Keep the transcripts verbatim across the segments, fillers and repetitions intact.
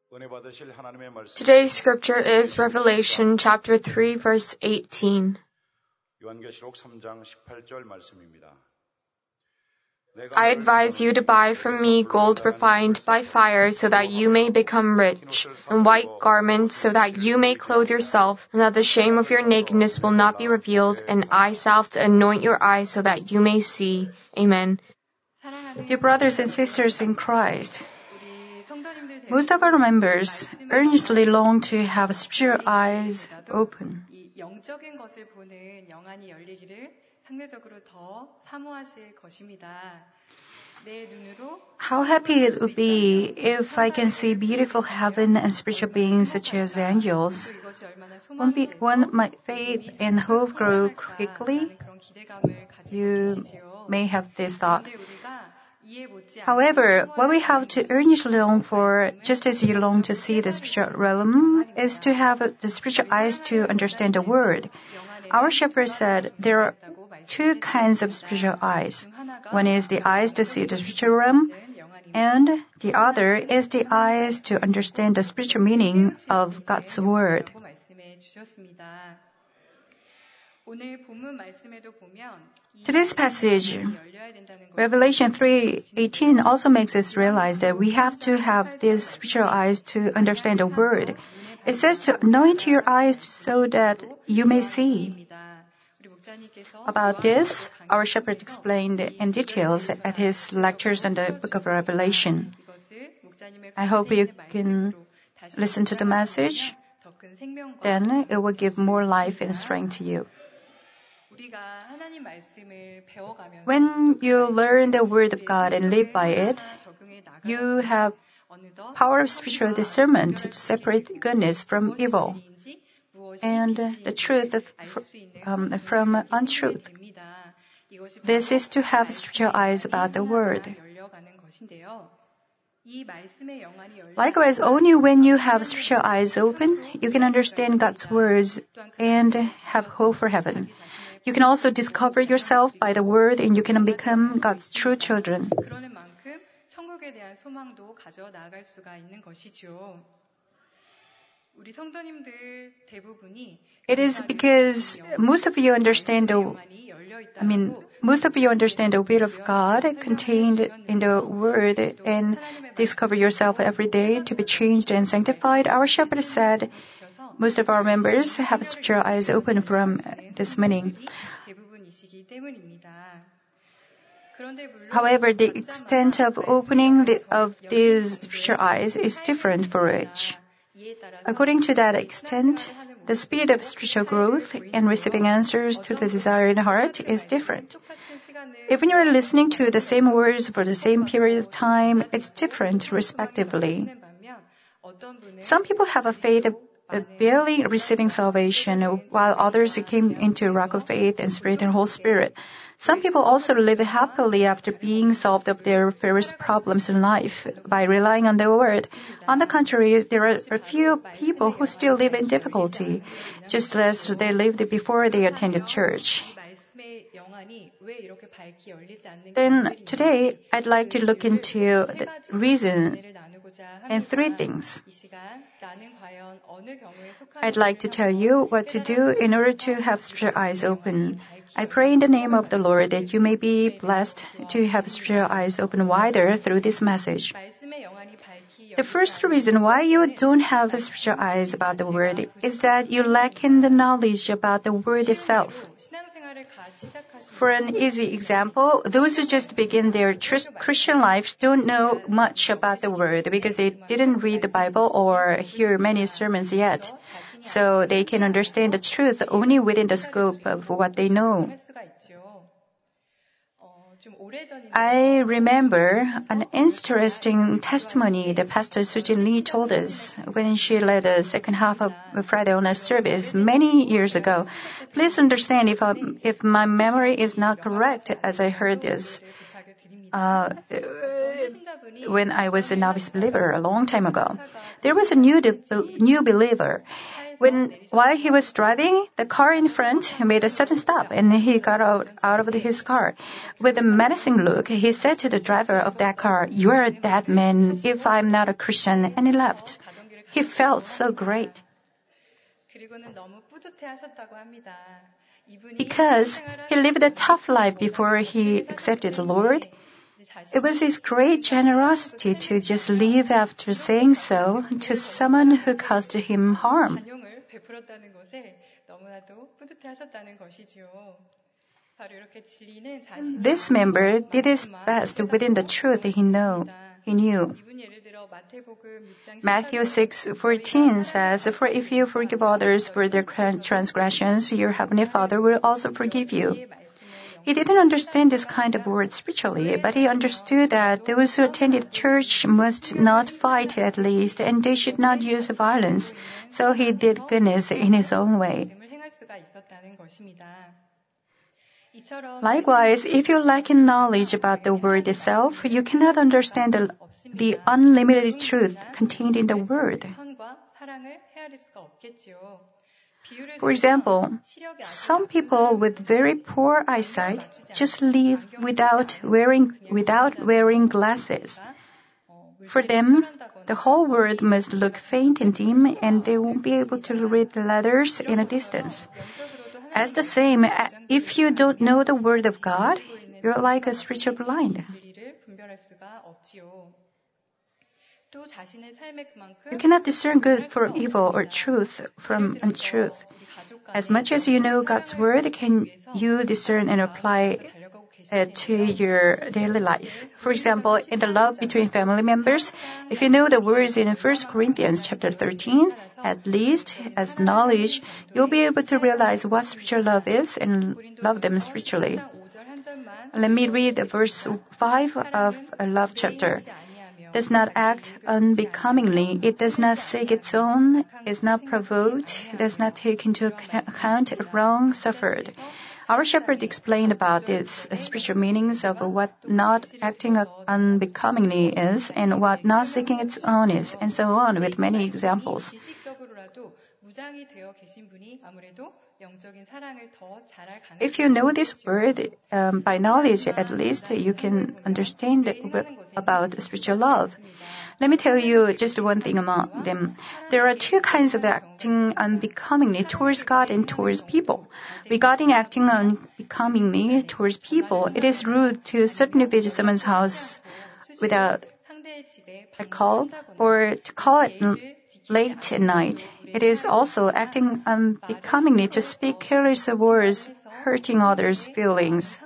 Today's scripture is Revelation chapter three, verse eighteen. I advise you to buy from me gold refined by fire so that you may become rich, and white garments so that you may clothe yourself, and that the shame of your nakedness will not be revealed, and eye salve to anoint your eyes so that you may see. Amen. Dear brothers and sisters in Christ, most of our members earnestly long to have spiritual eyes open. How happy it would be if I can see beautiful heaven and spiritual beings such as angels. Won't, be, won't my faith and hope grow quickly? You may have this thought. However, what we have to earnestly long for, just as you long to see the spiritual realm, is to have the spiritual eyes to understand the word. Our shepherd said there are two kinds of spiritual eyes. One is the eyes to see the spiritual realm, and the other is the eyes to understand the spiritual meaning of God's word. Today's passage, Revelation three eighteen, also makes us realize that we have to have these spiritual eyes to understand the word. It says to anoint your eyes so that you may see. About this, our shepherd explained in details at his lectures on the book of Revelation. I hope you can listen to the message. Then it will give more life and strength to you. When you learn the word of God and live by it, you have power of spiritual discernment to separate goodness from evil and the truth of, um, from untruth. This is to have spiritual eyes about the word. Likewise, only when you have spiritual eyes open, you can understand God's words and have hope for heaven. You can also discover yourself by the word, and you can become God's true children. It is because most of you understand the, I mean, most of you understand the will of God contained in the word and discover yourself every day to be changed and sanctified. Our shepherd said, most of our members have spiritual eyes open from this meaning. However, the extent of opening the, of these spiritual eyes is different for each. According to that extent, the speed of spiritual growth and receiving answers to the desired heart is different. Even you are listening to the same words for the same period of time, it's different respectively. Some people have a faith of barely receiving salvation, while others came into a rock of faith and spirit and whole spirit. Some people also live happily after being solved of their various problems in life by relying on the word. On the contrary, there are a few people who still live in difficulty, just as they lived before they attended church. Then today, I'd like to look into the reason and three things. I'd like to tell you what to do in order to have spiritual eyes open. I pray in the name of the Lord that you may be blessed to have spiritual eyes open wider through this message. The first reason why you don't have spiritual eyes about the word is that you lack in the knowledge about the word itself. For an easy example, those who just begin their Christian life don't know much about the word because they didn't read the Bible or hear many sermons yet. So they can understand the truth only within the scope of what they know. I remember an interesting testimony that Pastor Sujin Lee told us when she led the second half of Friday night service many years ago. Please understand if I, if my memory is not correct, as I heard this uh, when I was a novice believer a long time ago. There was a new de- new believer. When while he was driving, the car in front made a sudden stop, and he got out, out of his car. With a menacing look, he said to the driver of that car, "You are a dead man if I'm not a Christian," and he left. He felt so great. Because he lived a tough life before he accepted the Lord, it was his great generosity to just leave after saying so to someone who caused him harm. This member did his best within the truth he know, he knew. Matthew six fourteen says, "For if you forgive others for their transgressions, your heavenly Father will also forgive you." He didn't understand this kind of word spiritually, but he understood that those who attended church must not fight at least, and they should not use violence. So he did goodness in his own way. Likewise, if you lack in knowledge about the word itself, you cannot understand the, the unlimited truth contained in the word. For example, some people with very poor eyesight just live without wearing, without wearing glasses. For them, the whole world must look faint and dim, and they won't be able to read the letters in a distance. As the same, if you don't know the word of God, you're like a spiritual blind. You cannot discern good from evil or truth from untruth. As much as you know God's word, can you discern and apply it to your daily life? For example, in the love between family members, if you know the words in First Corinthians chapter thirteen, at least as knowledge, you'll be able to realize what spiritual love is and love them spiritually. Let me read verse five of a love chapter. Does not act unbecomingly. It does not seek its own, is not provoked, does not take into account wrong suffered. Our shepherd explained about these spiritual meanings of what not acting unbecomingly is and what not seeking its own is, and so on with many examples. If you know this word, um, by knowledge at least, you can understand about spiritual love. Let me tell you just one thing among them. There are two kinds of acting unbecomingly towards God and towards people. Regarding acting unbecomingly towards people, it is rude to suddenly visit someone's house without a call or to call it late at night. It is also acting unbecomingly to speak careless words, hurting others' feelings.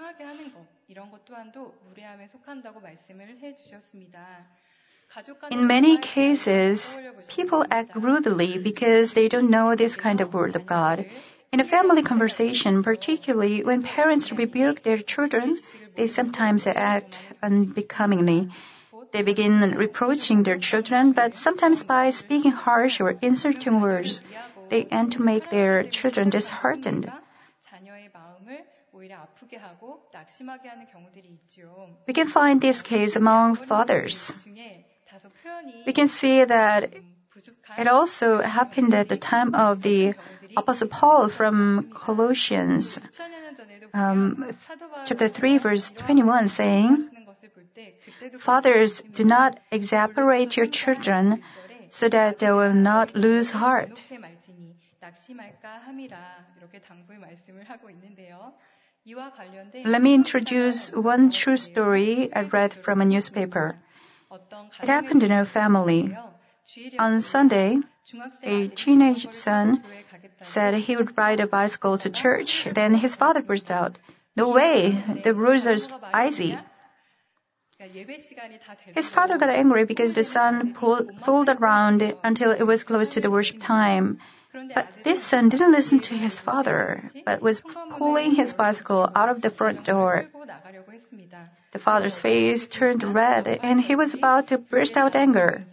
In many cases, people act rudely because they don't know this kind of word of God. In a family conversation, particularly when parents rebuke their children, they sometimes act unbecomingly. They begin reproaching their children, but sometimes by speaking harsh or insulting words, they end to make their children disheartened. We can find this case among fathers. We can see that it also happened at the time of the Apostle Paul from Colossians, um, chapter three, verse twenty-one, saying, "Fathers, do not exasperate your children so that they will not lose heart." Let me introduce one true story I read from a newspaper. It happened in a family. On Sunday, a teenage son said he would ride a bicycle to church. Then his father burst out, "No way, the roads are icy." His father got angry because the son pulled, fooled around until it was close to the worship time. But this son didn't listen to his father, but was pulling his bicycle out of the front door. The father's face turned red, and he was about to burst out anger.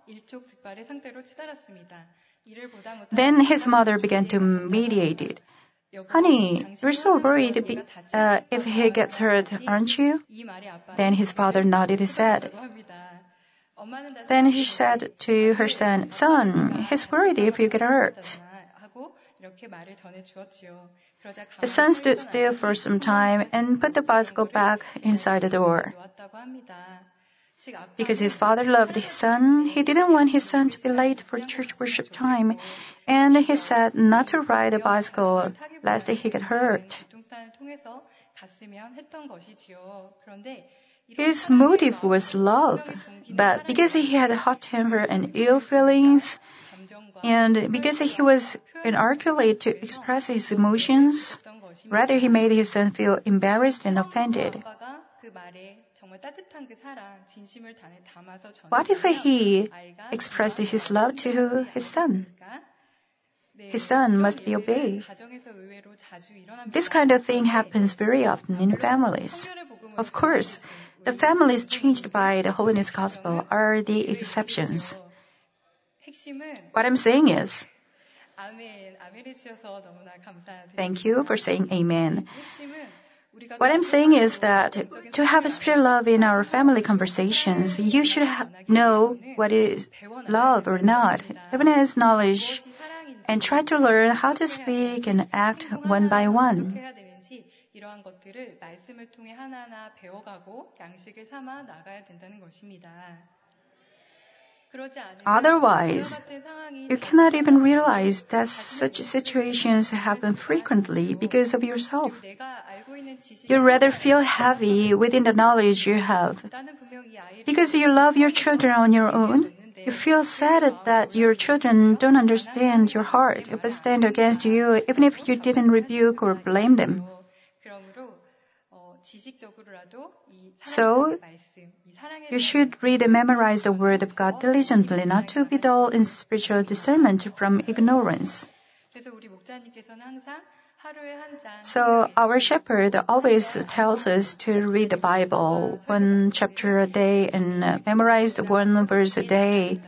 Then his mother began to mediate it. "Honey, you're so worried be, uh, if he gets hurt, aren't you?" Then his father nodded his head. Then she said to her son, "Son, he's worried if you get hurt." The son stood still for some time and put the bicycle back inside the door. Because his father loved his son, he didn't want his son to be late for church worship time, and he said not to ride a bicycle lest he get hurt. His motive was love, but because he had a hot temper and ill feelings, and because he was inarticulate to express his emotions, rather he made his son feel embarrassed and offended. What if he expressed his love to his son? His son must be obeyed. This kind of thing happens very often in families. Of course, the families changed by the Holiness Gospel are the exceptions. What I'm saying is, thank you for saying amen. What I'm saying is that to have a spiritual love in our family conversations, you should ha- know what is love or not, even as knowledge, and try to learn how to speak and act one by one. 이러한 것들을 말씀을 통해 하나하나 배워가고 양식을 삼아 나가야 된다는 것입니다. Otherwise, you cannot even realize that such situations happen frequently because of yourself. You rather feel heavy within the knowledge you have. Because you love your children on your own, you feel sad that your children don't understand your heart, but stand against you even if you didn't rebuke or blame them. So, you should read and memorize the Word of God diligently, not to be dull in spiritual discernment from ignorance. So, our shepherd always tells us to read the Bible one chapter a day and memorize one verse a day.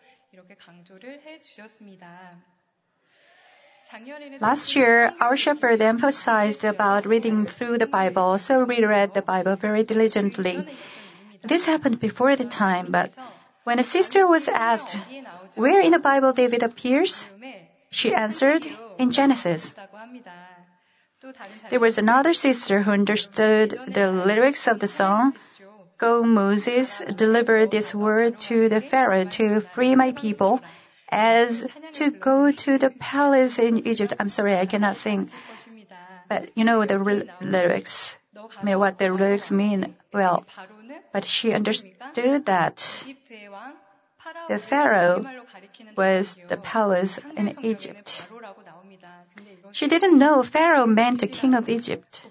Last year, our shepherd emphasized about reading through the Bible, so we read the Bible very diligently. This happened before the time, but when a sister was asked, where in the Bible David appears? She answered, in Genesis. There was another sister who understood the lyrics of the song, Go Moses, deliver this word to the Pharaoh to free my people, as to go to the palace in Egypt. I'm sorry, I cannot sing. But you know the re- lyrics. I mean, what the lyrics mean. Well, but she understood that the Pharaoh was the palace in Egypt. She didn't know Pharaoh meant the king of Egypt.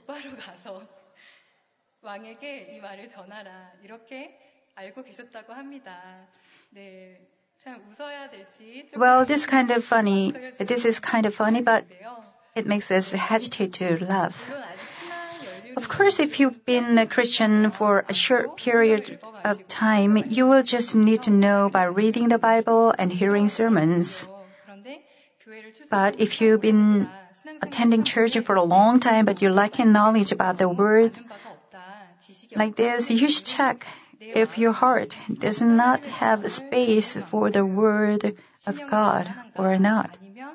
Well, this kind of funny, this is kind of funny, but it makes us hesitate to laugh. Of course, if you've been a Christian for a short period of time, you will just need to know by reading the Bible and hearing sermons. But if you've been attending church for a long time, but you're lacking knowledge about the Word, like this, you should check if your heart does not have space for the Word of God or not.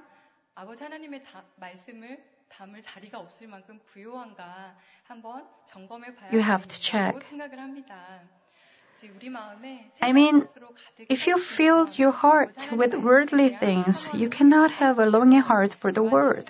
You have to check. I mean, if you fill your heart with worldly things, you cannot have a longing heart for the Word.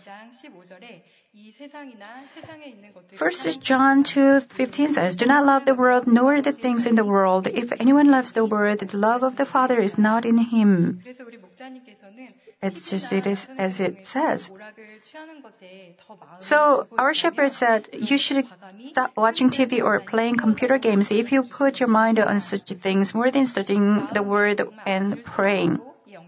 First John two fifteen says, Do not love the world nor the things in the world. If anyone loves the world, the love of the Father is not in him. It's just it is as it says. So our shepherd said, you should stop watching T V or playing computer games if you put your mind on such things more than studying the Word and praying.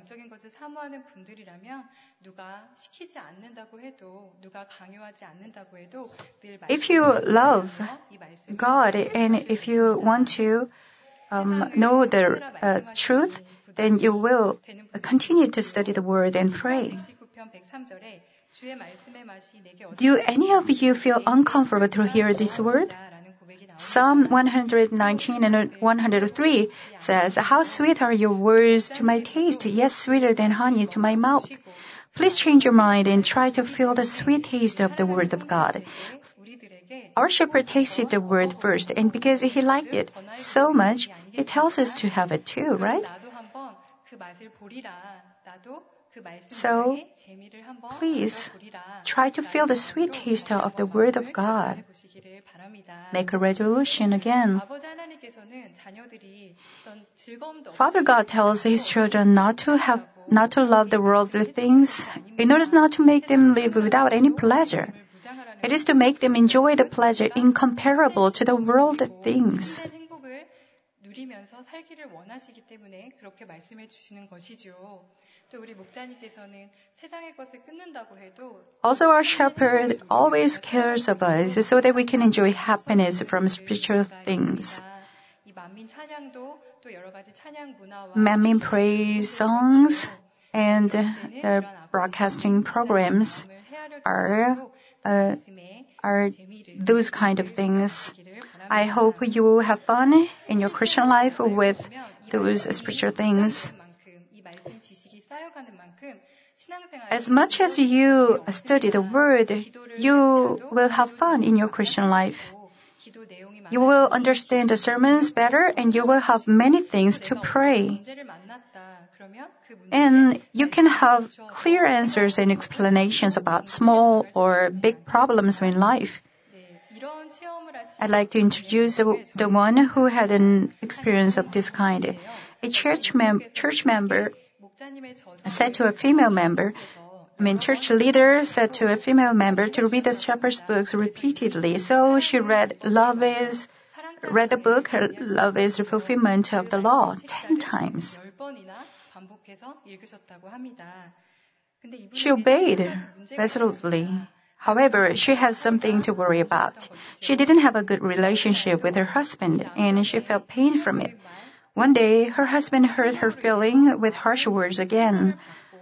If you love God and if you want to um, know the uh, truth, then you will continue to study the Word and pray. Do any of you feel uncomfortable to hear this word? Psalm one nineteen and one hundred three says, How sweet are your words to my taste, yes, sweeter than honey to my mouth. Please change your mind and try to feel the sweet taste of the Word of God. Our shepherd tasted the word first, and because he liked it so much, he tells us to have it too, right? So, please, try to feel the sweet taste of the Word of God. Make a resolution again. Father God tells His children not to have, not to love the worldly things in order not to make them live without any pleasure. It is to make them enjoy the pleasure incomparable to the world things. 누리면서 살기를 원하시기 때문에 그렇게 말씀해 주시는 것이죠. 또 우리 목자님께서는 세상의 것을 끊는다고 해도 Also our shepherd always cares of us so that we can enjoy happiness from spiritual things. 이 만민 찬양도 또 여러 가지 찬양 문화와 Manmin praise songs and the broadcasting programs are uh, are those kind of things. I hope you will have fun in your Christian life with those spiritual things. As much as you study the Word, you will have fun in your Christian life. You will understand the sermons better and you will have many things to pray. And you can have clear answers and explanations about small or big problems in life. I'd like to introduce the, the one who had an experience of this kind. A church, mem- church member said to a female member, I mean, church leader said to a female member to read the shepherd's books repeatedly. So she read, love is, read the book, Love is the Fulfillment of the Law, ten times. She obeyed resolutely. However, she had something to worry about. She didn't have a good relationship with her husband, and she felt pain from it. One day, her husband hurt her feeling with harsh words again.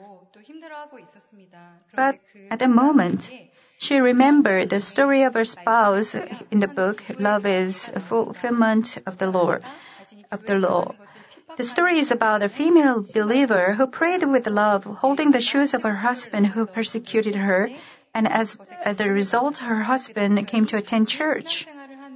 But at the moment, she remembered the story of her spouse in the book, Love is a Fulfillment of the Law. Of the law. The story is about a female believer who prayed with love, holding the shoes of her husband who persecuted her, and as, as a result, her husband came to attend church.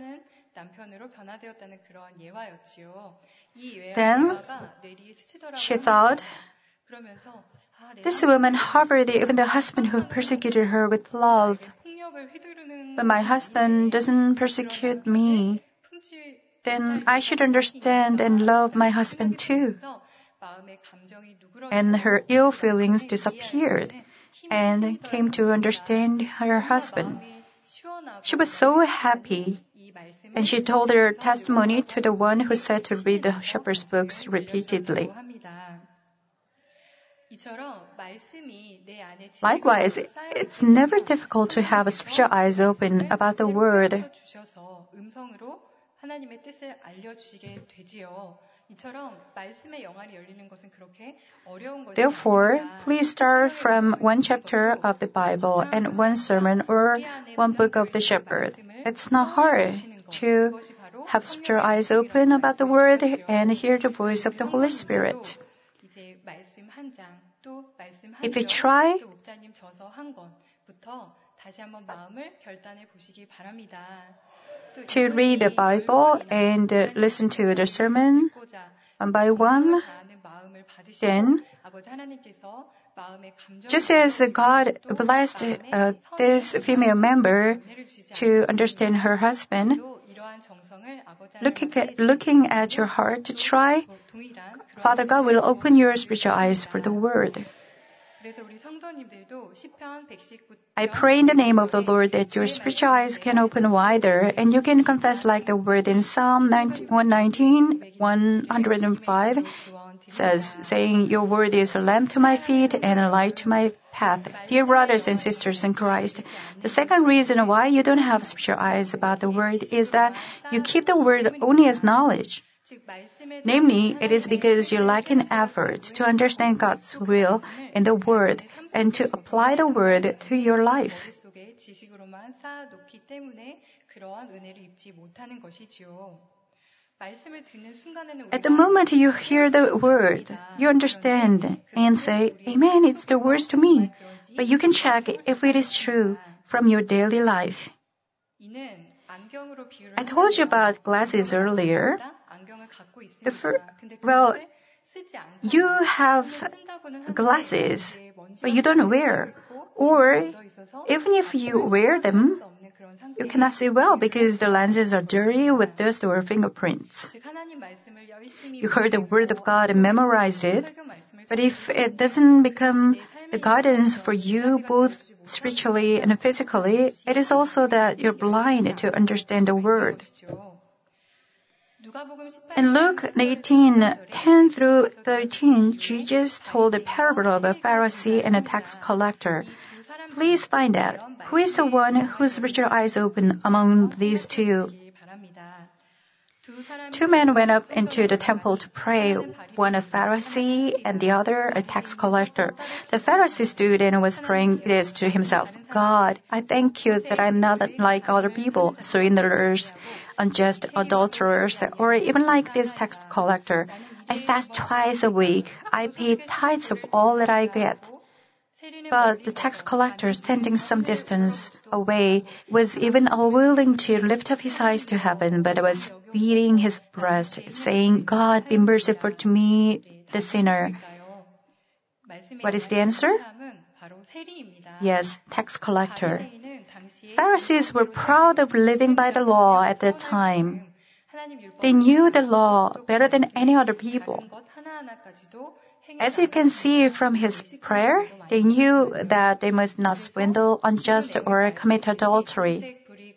Then she thought, this woman harbored even the husband who persecuted her with love. But my husband doesn't persecute me. Then I should understand and love my husband too. And her ill feelings disappeared and came to understand her husband. She was so happy, and she told her testimony to the one who said to read the shepherd's books repeatedly. Likewise, it's never difficult to have spiritual eyes open about the Word. Therefore, please start from one chapter of the Bible and one sermon or one book of the shepherd. It's not hard to have spiritual eyes open about the Word and hear the voice of the Holy Spirit. If you try, to read the Bible and uh, listen to the sermon one by one, then just as God blessed uh, this female member to understand her husband, looking at, looking at your heart to try, Father God will open your spiritual eyes for the Word. I pray in the name of the Lord that your spiritual eyes can open wider and you can confess like the word in Psalm one nineteen, one oh five says, saying, your word is a lamp to my feet and a light to my path. Dear brothers and sisters in Christ, the second reason why you don't have spiritual eyes about the word is that you keep the word only as knowledge. Namely, it is because you lack an effort to understand God's will in the Word and to apply the Word to your life. At the moment you hear the Word, you understand and say, Amen, it's the words to me. But you can check if it is true from your daily life. I told you about glasses earlier. The fir- well, you have glasses, but you don't wear. Or even if you wear them, you cannot see well because the lenses are dirty with dust or fingerprints. You heard the word of God and memorized it, but if it doesn't become the guidance for you both spiritually and physically, it is also that you're blind to understand the word. In Luke eighteen, ten through thirteen, Jesus told a parable of a Pharisee and a tax collector. Please find out, who is the one whose spiritual eyes open among these two? Two men went up into the temple to pray, one a Pharisee and the other a tax collector. The Pharisee stood and was praying this to himself, God, I thank you that I'm not like other people, swindlers, unjust adulterers, or even like this tax collector. I fast twice a week. I pay tithes of all that I get. But the tax collector, standing some distance away, was even unwilling to lift up his eyes to heaven, but was beating his breast, saying, God, be merciful to me, the sinner. What is the answer? Yes, tax collector. Pharisees were proud of living by the law at that time. They knew the law better than any other people. As you can see from his prayer, they knew that they must not swindle, unjust, or commit adultery.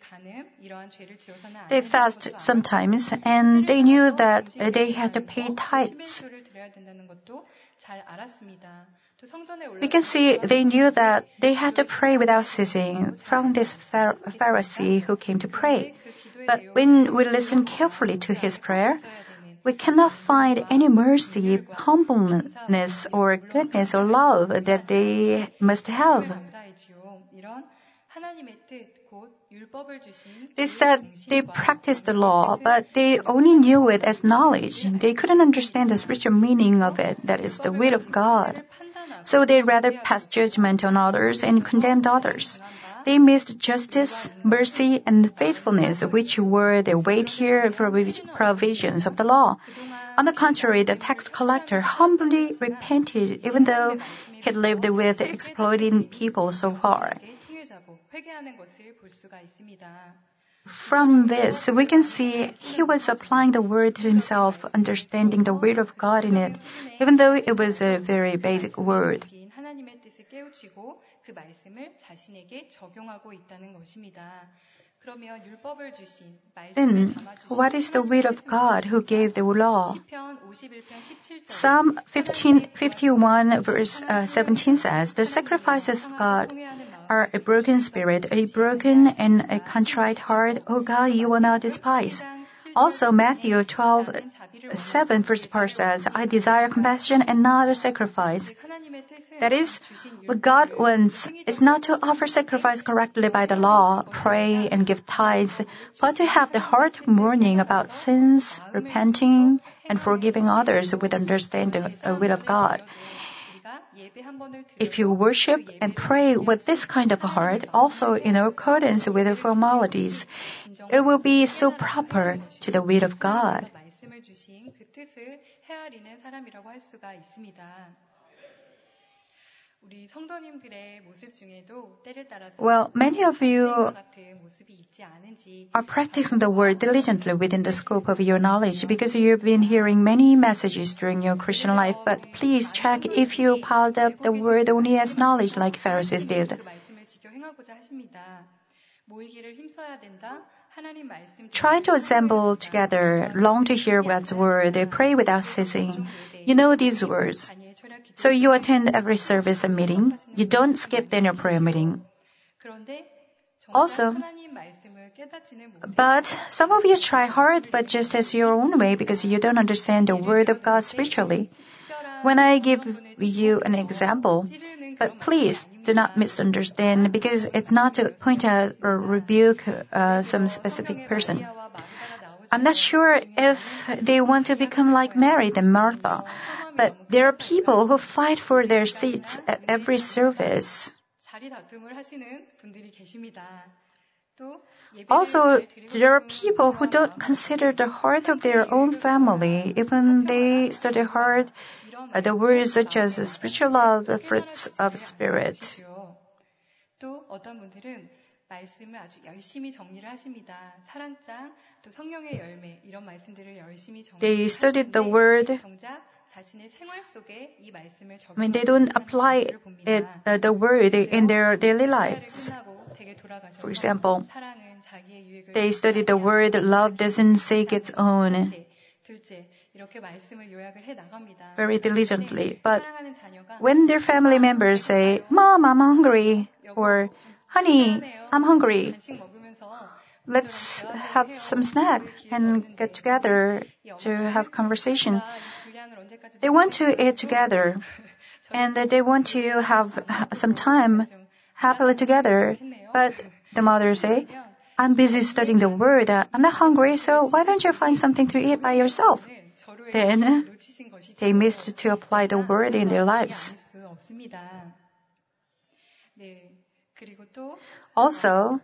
They fast sometimes, and they knew that they had to pay tithes. We can see they knew that they had to pray without ceasing from this Pharisee who came to pray. But when we listen carefully to his prayer, we cannot find any mercy, humbleness, or goodness or love that they must have. They said they practiced the law, but they only knew it as knowledge. They couldn't understand the spiritual meaning of it, that is the will of God. So they rather passed judgment on others and condemned others. They missed justice, mercy, and faithfulness, which were the weightier provisions of the law. On the contrary, the tax collector humbly repented, even though he lived with exploiting people so far. From this, we can see he was applying the word to himself, understanding the will of God in it, even though it was a very basic word. Then, what is the will of God who gave the law? Psalm fifteen fifty-one verse uh, seventeen says, the sacrifices of God are a broken spirit, a broken and a contrite heart, O God, you will not despise. Also, Matthew twelve seven verse four says, I desire compassion and not a sacrifice. That is, what God wants is not to offer sacrifice correctly by the law, pray and give tithes, but to have the heart of mourning about sins, repenting, and forgiving others with understanding the will of God. If you worship and pray with this kind of a heart, also in accordance with the formalities, it will be so proper to the will of God. Well, many of you are practicing the word diligently within the scope of your knowledge because you've been hearing many messages during your Christian life, but please check if you piled up the word only as knowledge like Pharisees did. Try to assemble together, long to hear God's word, pray without ceasing. You know these words. So you attend every service and meeting. You don't skip Daniel prayer meeting. Also, but some of you try hard, but just as your own way because you don't understand the word of God spiritually. When I give you an example, but please do not misunderstand because it's not to point out or rebuke uh, some specific person. I'm not sure if they want to become like Mary than Martha, but there are people who fight for their seats at every service. Also, there are people who don't consider the heart of their own family, even they study hard uh, the words such as spiritual love, the fruits of spirit. 또 어떤 분들은 말씀을 아주 열심히 정리를 하십니다. 사랑장, 또 성령의 열매 이런 말씀들을 열심히 They 정리를 studied the 하시는데 word. 정작 자신의 생활 속에 이 말씀을 I mean, they don't apply it, 봅니다. uh, the word in their daily lives. 끝나고 댁에 돌아가셔서 For example, 사랑은 자기의 유익을 they study the word, love doesn't seek its own, 첫째, 둘째 이렇게 말씀을 요약을 해 나갑니다. very diligently. But 사랑하는 자녀가 when their family members say, Mom, I'm hungry, or Honey, I'm hungry, 간식 먹으면서 let's have some snack and get together to have conversation. 분량을 언제까지 They want to eat together and they want to have some time happily together. But the mother say, I'm busy studying the word. I'm not hungry, so why don't you find something to eat by yourself? Then they missed to apply the word in their lives. Also,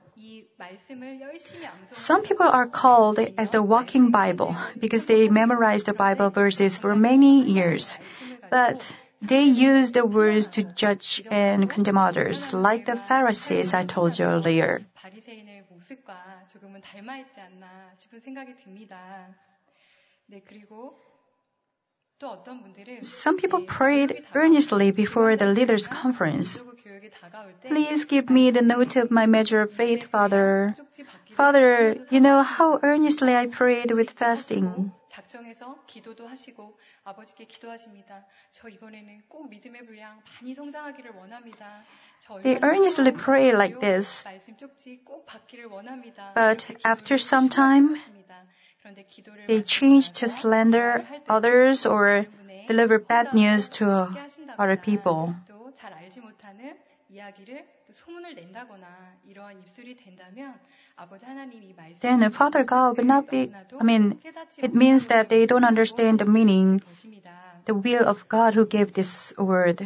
some people are called as the walking Bible because they memorize the Bible verses for many years. But they use the words to judge and condemn others, like the Pharisees I told you earlier. 바리새인의 모습과 조금은 닮아 있지 않나 싶은 생각이 듭니다. 네, 그리고 또 어떤 분들은 Some people prayed earnestly before the leaders' conference. Please give me the note of my measure of faith, Father. Father, you know how earnestly I prayed with fasting. 작정해서 기도도 하시고 아버지께 기도하십니다. 저 이번에는 꼭 믿음의 분량 많이 성장하기를 원합니다. They earnestly pray like this. 말씀 쪽지 꼭 받기를 원합니다. But after some time, they change to slander others or deliver bad news to other people. 또 잘 알지 못하는 이야기를 또 소문을 낸다거나 이러한 입술이 된다면 아버지 하나님 이 말씀 Then Father God would not be, I mean, it means that they don't understand the meaning, the will of God who gave this word.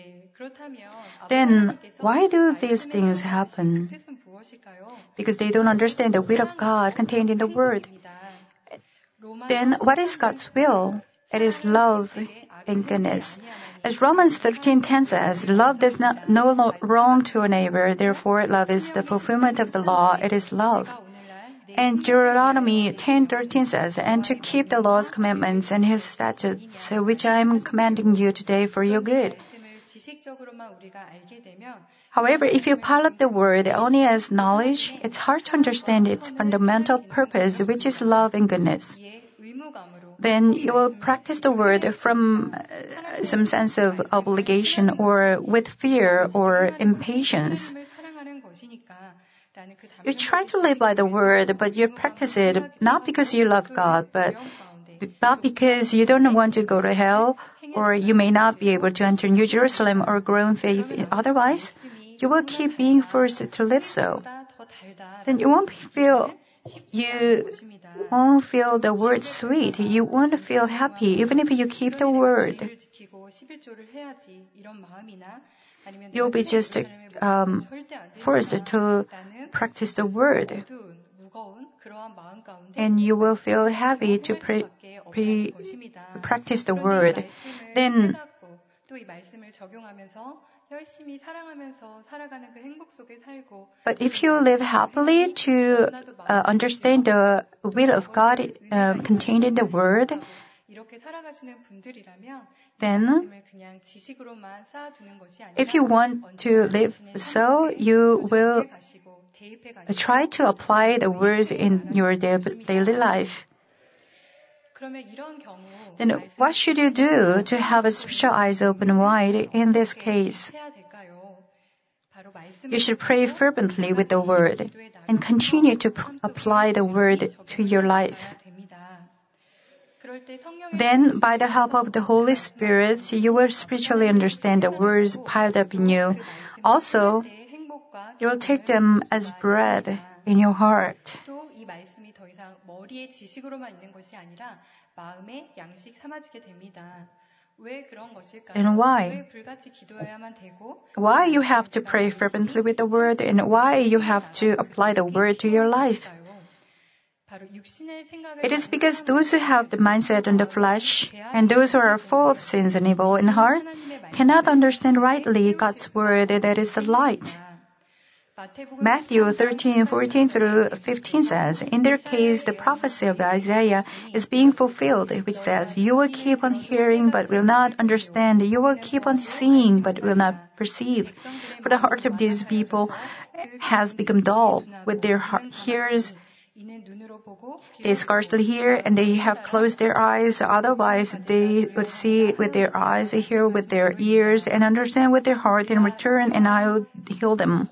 Then why do these things happen? Because they don't understand the will of God contained in the word. Then what is God's will? It is love and goodness. As Romans thirteen ten says, love does not know wrong to a neighbor, therefore love is the fulfillment of the law, it is love. And Deuteronomy ten thirteen says, and to keep the law's commandments and his statutes, which I am commanding you today for your good. However, if you pile up the word only as knowledge, it's hard to understand its fundamental purpose, which is love and goodness. Then you will practice the word from some sense of obligation or with fear or impatience. You try to live by the word, but you practice it not because you love God, but not because you don't want to go to hell, or you may not be able to enter New Jerusalem or grow in faith. Otherwise, you will keep being forced to live so. Then you won't feel you won't feel the word sweet. You won't feel happy even if you keep the word. You'll be just um, forced to practice the word. And you will feel happy to pre- pre- practice the word. Then But if you live happily to uh, understand the will of God uh, contained in the word, then if you want to live so, you will try to apply the words in your daily life. Then what should you do to have spiritual eyes open wide in this case? You should pray fervently with the word and continue to pr- apply the word to your life. Then, by the help of the Holy Spirit, you will spiritually understand the words piled up in you. Also, you will take them as bread in your heart. And why? Why you have to pray fervently with the word, and why you have to apply the word to your life? It is because those who have the mindset on the flesh and those who are full of sins and evil in heart cannot understand rightly God's word that is the light. Matthew thirteen, fourteen through fifteen says, in their case, the prophecy of Isaiah is being fulfilled, which says, you will keep on hearing but will not understand. You will keep on seeing but will not perceive. For the heart of these people has become dull. With their ears, they scarcely hear, and they have closed their eyes. Otherwise, they would see with their eyes, hear with their ears, and understand with their heart, and return, and I would heal them.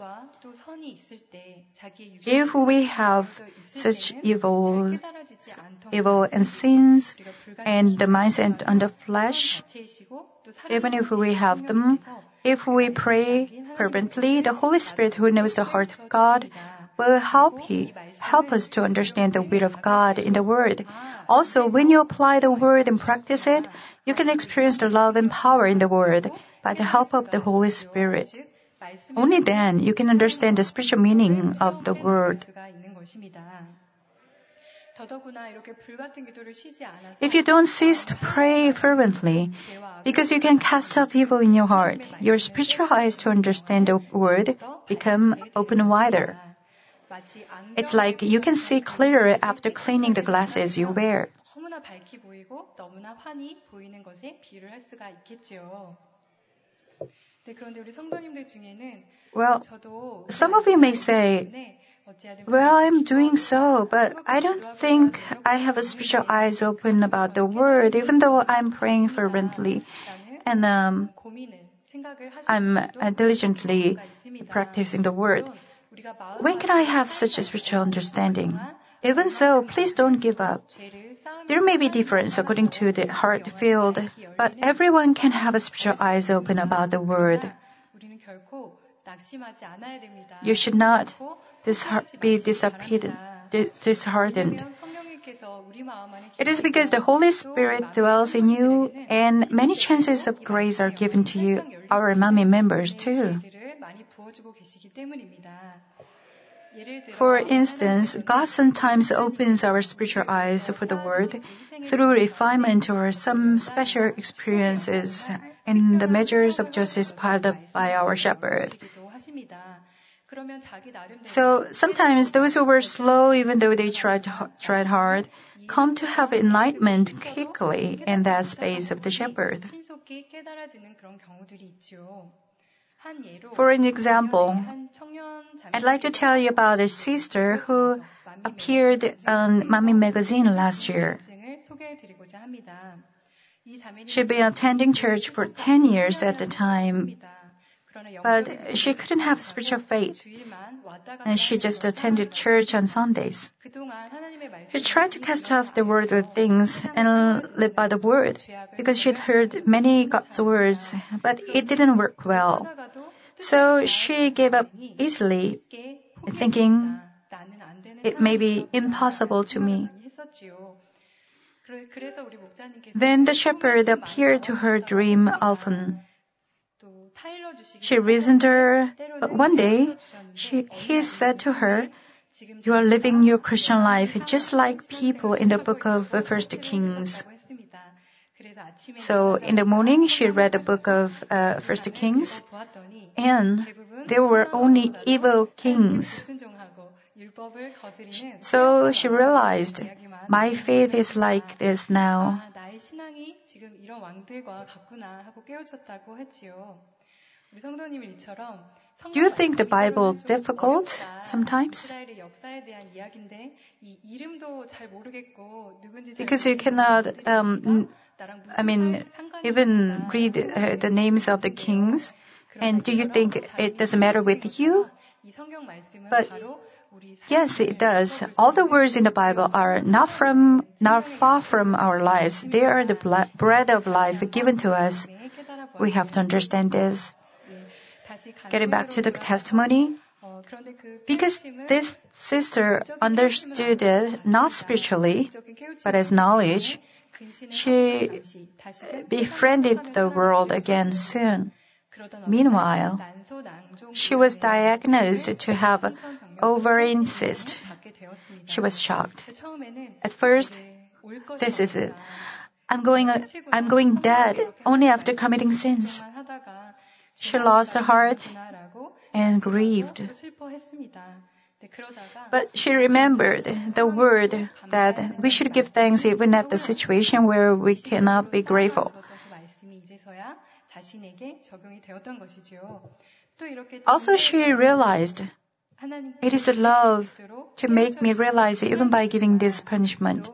If we have such evil, evil and sins, and the mindset on the flesh, even if we have them, if we pray fervently, the Holy Spirit who knows the heart of God will help he, help us to understand the will of God in the Word. Also, when you apply the Word and practice it, you can experience the love and power in the Word by the help of the Holy Spirit. Only then you can understand the spiritual meaning of the Word. If you don't cease to pray fervently, because you can cast off evil in your heart, your spiritual eyes to understand the Word become open wider. It's like you can see clearer after cleaning the glasses you wear. Well, some of you may say, well, I'm doing so, but I don't think I have a spiritual eyes open about the Word, even though I'm praying fervently and um, I'm uh, diligently practicing the Word. When can I have such a spiritual understanding? Even so, please don't give up. There may be difference according to the heart field, but everyone can have a spiritual eyes open about the Word. You should not disheart- be disappointed, disheartened. It is because the Holy Spirit dwells in you and many chances of grace are given to you, our mommy members too. For instance, God sometimes opens our spiritual eyes for the Word through refinement or some special experiences in the measures of justice piled up by our shepherd. So sometimes those who were slow, even though they tried tried hard, come to have enlightenment quickly in that space of the shepherd. For an example, I'd like to tell you about a sister who appeared on Mommy magazine last year. She'd been attending church for ten years at the time, but she couldn't have spiritual faith, and she just attended church on Sundays. She tried to cast off the worldly things and live by the Word, because she'd heard many God's words, but it didn't work well. So she gave up easily, thinking, it may be impossible to me. Then the shepherd appeared to her dream often. She reasoned her, but one day she, he said to her, you are living your Christian life just like people in the book of First Kings. So in the morning she read the book of uh, First Kings, and there were only evil kings. So she realized, my faith is like this now. Do you think the Bible difficult sometimes? Because you cannot, um, I mean, even read uh, the names of the kings. And do you think it doesn't matter with you? But yes, it does. All the words in the Bible are not from, not far from our lives. They are the bread of life given to us. We have to understand this. Getting back to the testimony, because this sister understood it not spiritually, but as knowledge, She befriended the world again soon. Meanwhile, she was diagnosed to have ovarian cyst. She was shocked. At first, this is it. I'm going, I'm going dead only after committing sins. She lost her heart and grieved. But she remembered the word that we should give thanks even at the situation where we cannot be grateful. Also, she realized it is love to make me realize even by giving this punishment.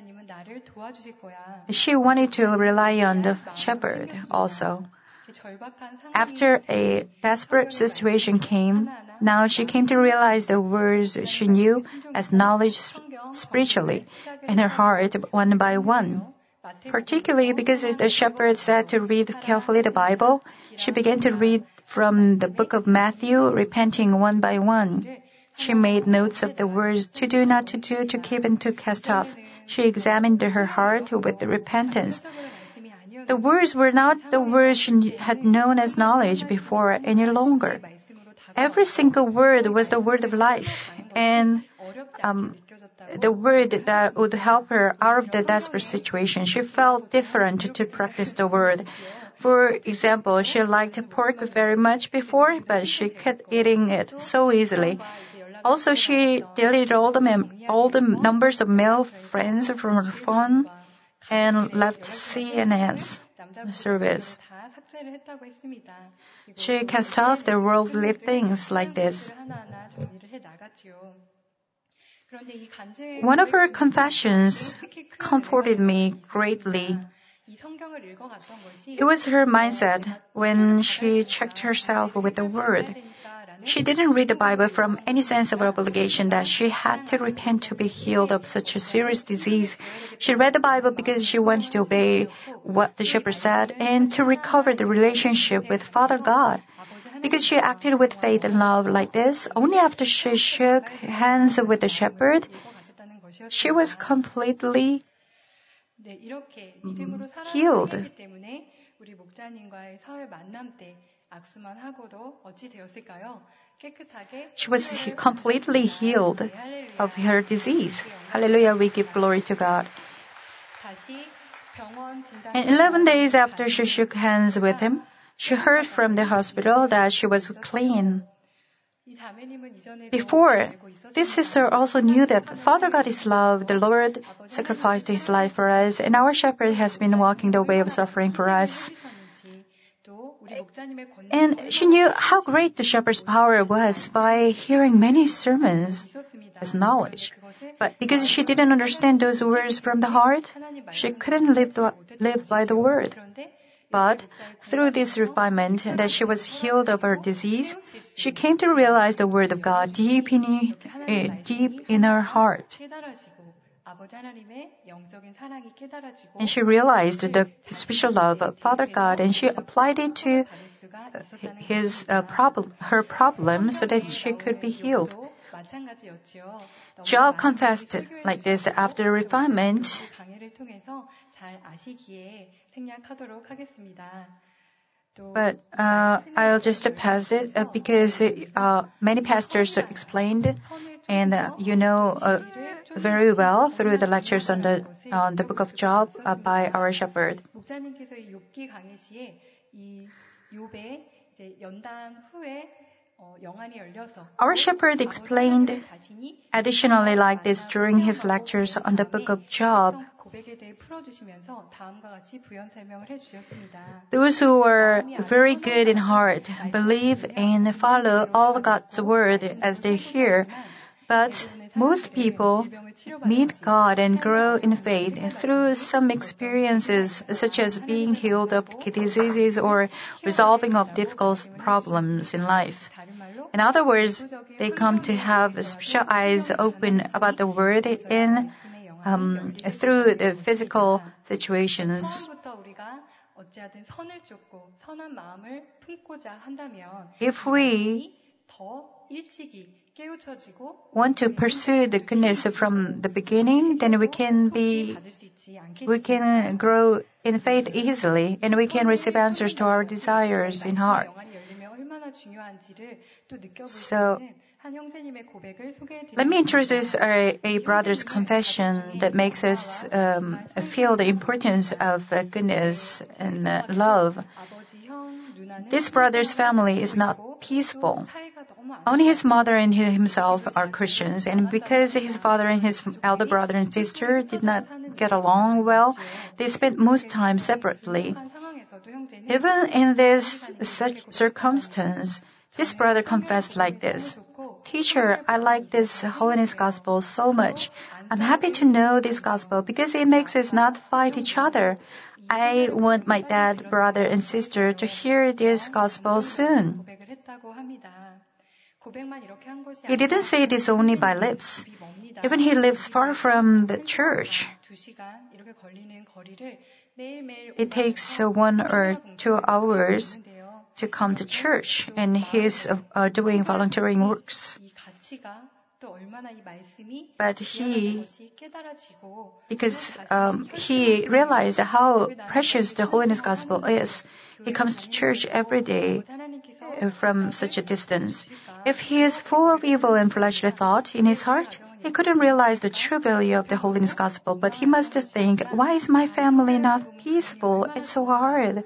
She wanted to rely on the shepherd also. After a desperate situation came, now she came to realize the words she knew as knowledge spiritually in her heart one by one. Particularly because the shepherd said to read carefully the Bible, she began to read from the book of Matthew, repenting one by one. She made notes of the words to do, not to do, to keep, and to cast off. She examined her heart with repentance. The words were not the words she had known as knowledge before any longer. Every single word was the word of life, and um, the word that would help her out of the desperate situation. She felt different to practice the word. For example, she liked pork very much before, but she quit eating it so easily. Also, she deleted all the mem- all the numbers of male friends from her phone and left C N S service. She cast off the worldly things like this. One of her confessions comforted me greatly. It was her mindset when she checked herself with the Word. She didn't read the Bible from any sense of obligation that she had to repent to be healed of such a serious disease. She read the Bible because she wanted to obey what the shepherd said and to recover the relationship with Father God. Because she acted with faith and love like this, only after she shook hands with the shepherd, she was completely healed. She was completely healed of her disease. Hallelujah, we give glory to God. And eleven days after she shook hands with him, she heard from the hospital that she was clean. Before, this sister also knew that Father God is love, the Lord sacrificed His life for us, and our shepherd has been walking the way of suffering for us. And she knew how great the shepherd's power was by hearing many sermons as knowledge. But because she didn't understand those words from the heart, she couldn't live, the, live by the word. But through this refinement that she was healed of her disease, she came to realize the word of God deep in, uh, deep in her heart. And she realized the special love of Father God, and she applied it to his uh, problem, her problem, so that she could be healed. Job confessed like this after refinement. But uh, I'll just pass it uh, because uh, many pastors explained, and uh, you know uh, very well through the lectures on the on the book of Job uh, by our shepherd. Our shepherd explained additionally like this during his lectures on the book of Job. Those who are very good in heart believe and follow all God's word as they hear, but most people meet God and grow in faith through some experiences such as being healed of diseases or resolving of difficult problems in life. In other words, they come to have special eyes open about the word and um, through the physical situations. If we want to pursue the goodness from the beginning, then we can be, we can grow in faith easily, and we can receive answers to our desires in heart. So, let me introduce a, a brother's confession that makes us um, feel the importance of uh, goodness and uh, love. This brother's family is not peaceful. Only his mother and himself are Christians, and because his father and his elder brother and sister did not get along well, they spent most time separately. Even in this such circumstance, this brother confessed like this: "Teacher, I like this holiness gospel so much. I'm happy to know this gospel because it makes us not fight each other. I want my dad, brother, and sister to hear this gospel soon." He didn't say this only by lips. Even he lives far from the church. It takes one or two hours to come to church, and he's uh, doing volunteering works. But he, because um, he realized how precious the holiness gospel is, he comes to church every day from such a distance. If he is full of evil and fleshly thought in his heart, he couldn't realize the true value of the holiness gospel, but he must think, why is my family not peaceful? It's so hard.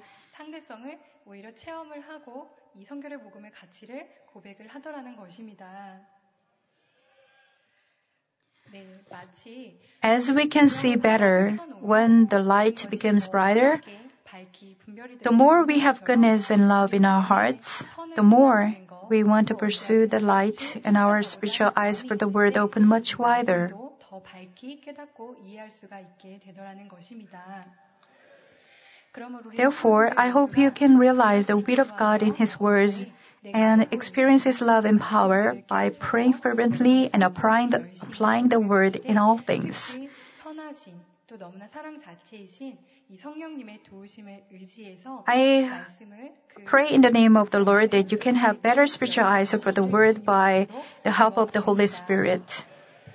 As we can see better, when the light becomes brighter, the more we have goodness and love in our hearts, the more we want to pursue the light, and our spiritual eyes for the word open much wider. Therefore, I hope you can realize the will of God in His words and experience His love and power by praying fervently and applying the, applying the word in all things. I pray in the name of the Lord that you can have better spiritual eyes for the word by the help of the Holy Spirit.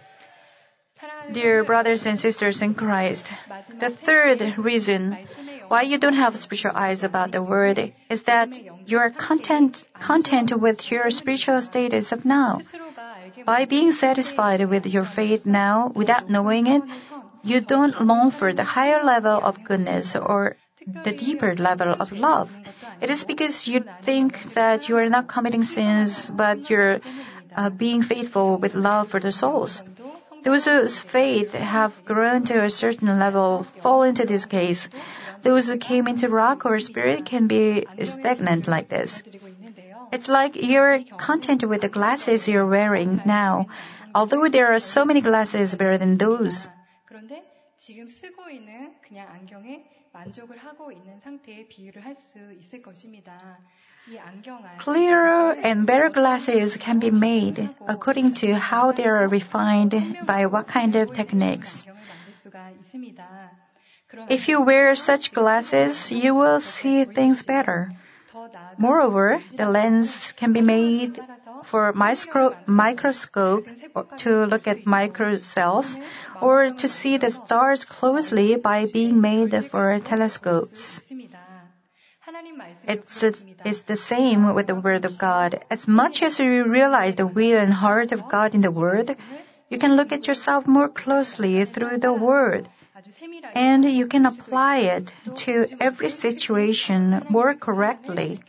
Dear brothers and sisters in Christ, the third reason why you don't have spiritual eyes about the word is that you are content, content with your spiritual status of now. By being satisfied with your faith now without knowing it, you don't long for the higher level of goodness or the deeper level of love. It is because you think that you are not committing sins, but you're uh, being faithful with love for the souls. Those whose faith have grown to a certain level fall into this case. Those who came into rock or spirit can be stagnant like this. It's like you're content with the glasses you're wearing now, although there are so many glasses better than those. Clearer and better glasses can be made according to how they are refined by what kind of techniques. If you wear such glasses, you will see things better. Moreover, the lens can be made for micro- microscope to look at microcells or to see the stars closely by being made for telescopes. It's, it's the same with the Word of God. As much as you realize the will and heart of God in the Word, you can look at yourself more closely through the Word, and you can apply it to every situation more correctly.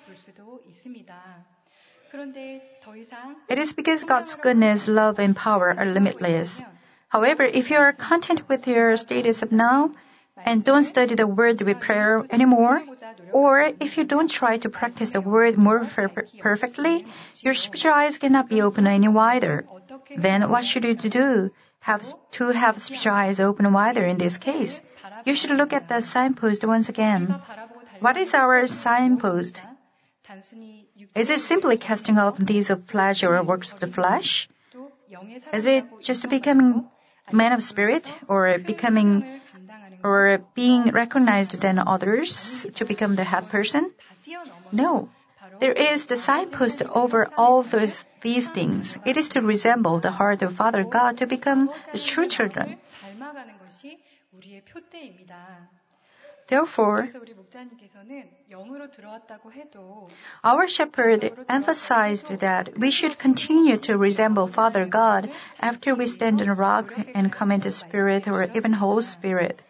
It is because God's goodness, love, and power are limitless. However, if you are content with your status of now, and don't study the word with prayer anymore, or if you don't try to practice the word more per- perfectly, your spiritual eyes cannot be opened any wider. Then what should you do have to have spiritual eyes open wider in this case? You should look at the signpost once again. What is our signpost? Is it simply casting off deeds of flesh or works of the flesh? Is it just becoming man of spirit or becoming or being recognized than others to become the head person? No. There is the signpost over all those these things. It is to resemble the heart of Father God to become the true children. 닮아가는 것이 우리의 표대입니다. Therefore, 그래서 우리 목자님께서는 영으로 들어왔다고 해도 our shepherd emphasized that we should continue to resemble Father God after we stand on a rock and come into Spirit or even Holy Spirit.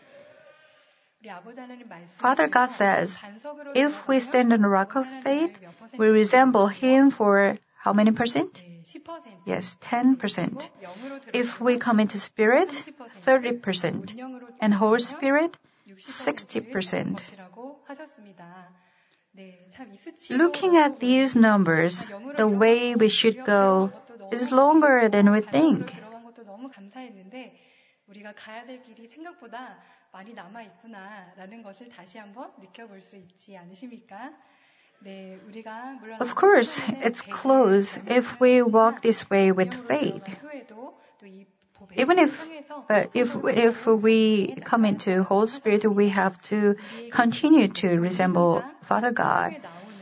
Father God says, if we stand on the rock of faith, we resemble Him for how many percent? Yes, ten percent. If we come into Spirit, thirty percent. And Holy Spirit, sixty percent. Looking at these numbers, the way we should go is longer than we think. 우리가 가야 될 길이 생각보다 많이 남아 있구나라는 것을 다시 한번 느껴볼 수 있지 않으십니까? 네, 우리가 물론 Of course, it's close if we walk this way with faith. Even if, uh, if, if we come into Holy Spirit, we have to continue to resemble Father God.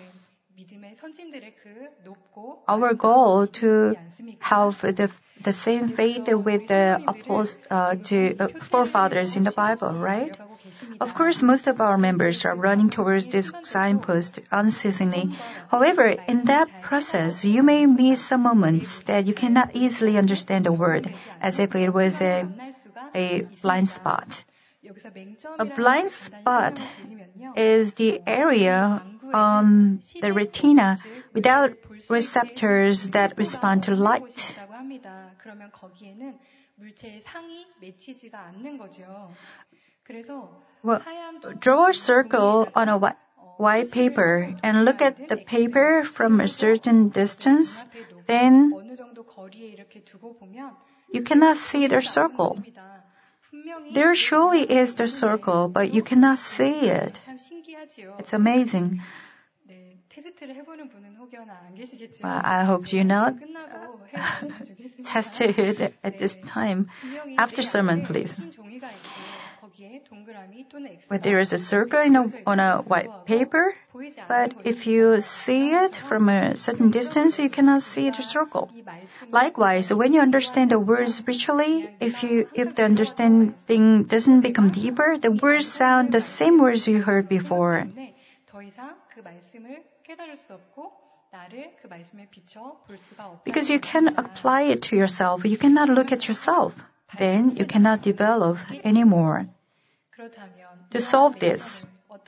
Our goal to have the the same faith with the apostles, uh, to, uh, forefathers in the Bible, right? Of course, most of our members are running towards this signpost unceasingly. However, in that process, you may miss some moments that you cannot easily understand the word, as if it was a, a blind spot. A blind spot is the area on the retina without receptors that respond to light. 그러면 거기에는 물체의 상이 맺히지가 않는 거죠. 그래서 Well, draw a circle on a white paper and look at the paper from a certain distance, then 어느 정도 거리에 이렇게 두고 보면 you cannot see the circle. There surely is the circle, but you cannot see it. 참 신기하지요. It's amazing. 네, 테스트를 해보는 분은 혹여나 안 계시겠지만 Well, I hope you not 끝나고 해보시면 좋겠습니다. test it at this time. After sermon, please. 흰 종이가 있고 거기에 동그라미 또는 X가 But there is a circle in a, on a white paper, but if you see it from a certain distance, you cannot see the circle. Likewise, when you understand the words spiritually, if you if the understanding doesn't become deeper, the words sound the same words you heard before. 더 이상 그 말씀을 깨달을 수 없고 나를 그 말씀에 비춰 볼 수가 없다. Because you can apply it to yourself, you cannot look at yourself. Then you cannot develop anymore. To solve this,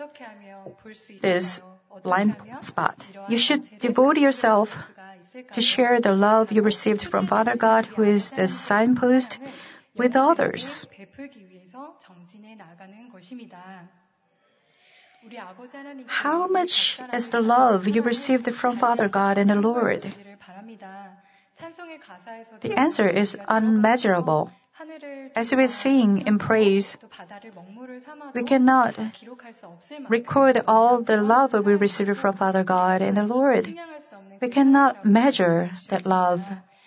this blind spot, you should devote yourself to share the love you received from Father God, who is the signpost, with others. How much is the love you received from Father God and the Lord? The answer is unmeasurable. As we sing in praise, we cannot record all the love we received from Father God and the Lord. We cannot measure that love.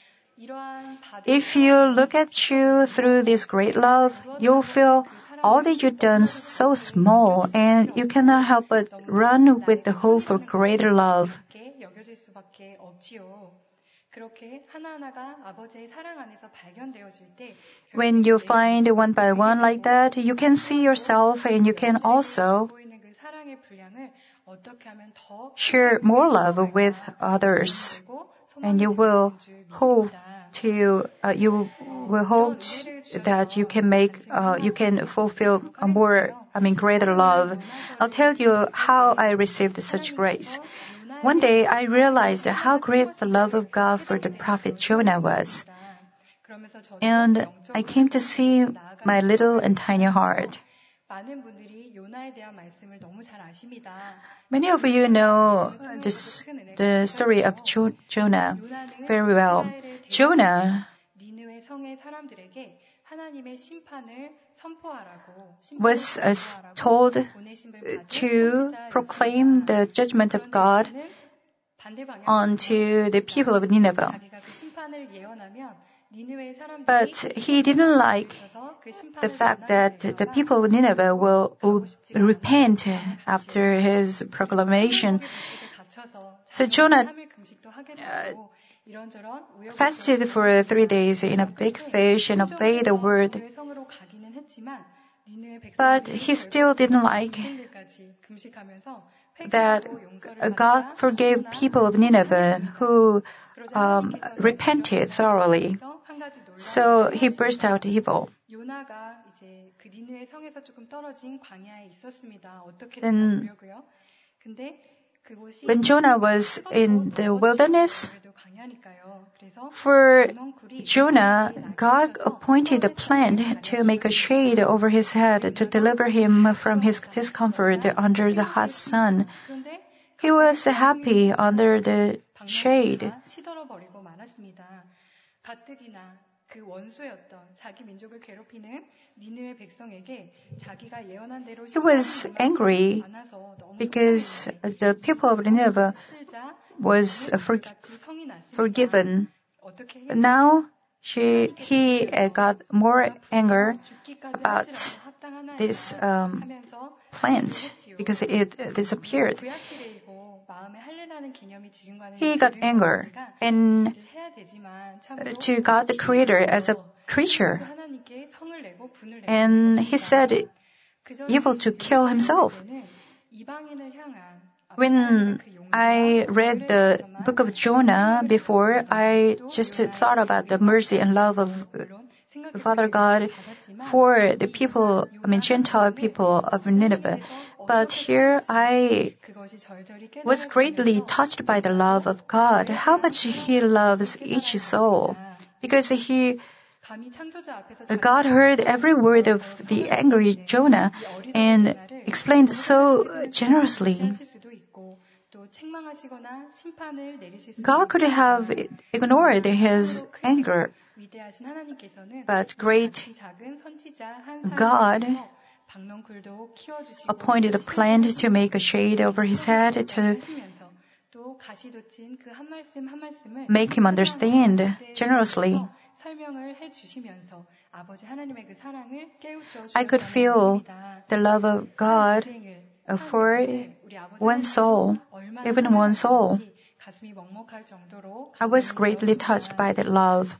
If you look at you through this great love, you'll feel all that you've done so small, and you cannot help but run with the hope for greater love. When you find one by one like that, you can see yourself and you can also share more love with others. And you will hope to, uh, you will hope that you can make, uh, you can fulfill a more, I mean, greater love. I'll tell you how I received such grace. One day I realized how great the love of God for the prophet Jonah was. And I came to see my little and tiny heart. Many of you know this, the story of jo- Jonah very well. Jonah was uh, told to proclaim the judgment of God onto the people of Nineveh. But he didn't like the fact that the people of Nineveh will, will repent after his proclamation. So Jonah fasted for three days in a big fish and obeyed the word. But he still didn't like that God forgave people of Nineveh who um, repented thoroughly. So he burst out evil. Then, when Jonah was in the wilderness, for Jonah, God appointed a plant to make a shade over his head to deliver him from his discomfort under the hot sun. He was happy under the shade. He was angry because the people of Nineveh was for, forgiven. Now she, he got more anger about this um, plant because it disappeared. He got anger and to God the Creator as a creature. And he said evil to kill himself. When I read the book of Jonah before, I just thought about the mercy and love of Father God for the people, I mean Gentile people of Nineveh. But here I was greatly touched by the love of God, how much He loves each soul. Because He, God heard every word of the angry Jonah and explained so generously. God could have ignored his anger, but great God appointed a plant to make a shade over his head to make him understand generously. I could feel the love of God for one soul, even one soul. I was greatly touched by that love.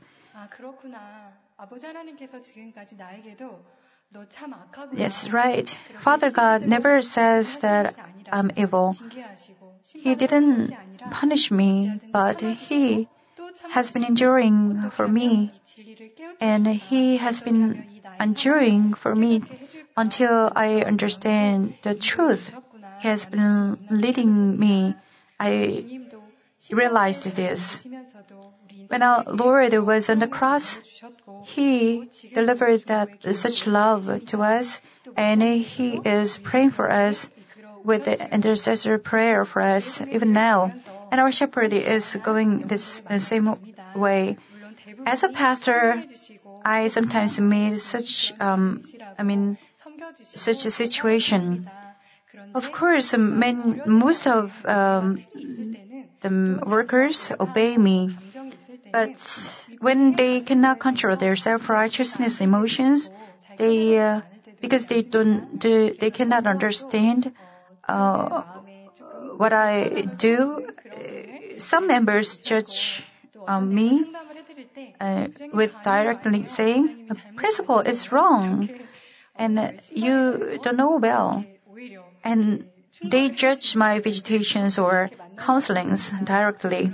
Yes, right. Father God never says that I'm evil. He didn't punish me, but He has been enduring for me, and He has been enduring for me until I understand the truth. He has been leading me. I realized this. When our Lord was on the cross, He delivered that such love to us, and He is praying for us with the intercessor prayer for us even now. And our shepherd is going this the same way. As a pastor, I sometimes meet such, um, I mean, such a situation. Of course, men, most of um, the workers obey me, but when they cannot control their self-righteousness emotions, they uh, because they don't, they, they cannot understand uh, what I do. Some members judge um, me uh, with directly saying, "Principal is wrong, and uh, you don't know well." And they judge my visitations or counselings directly.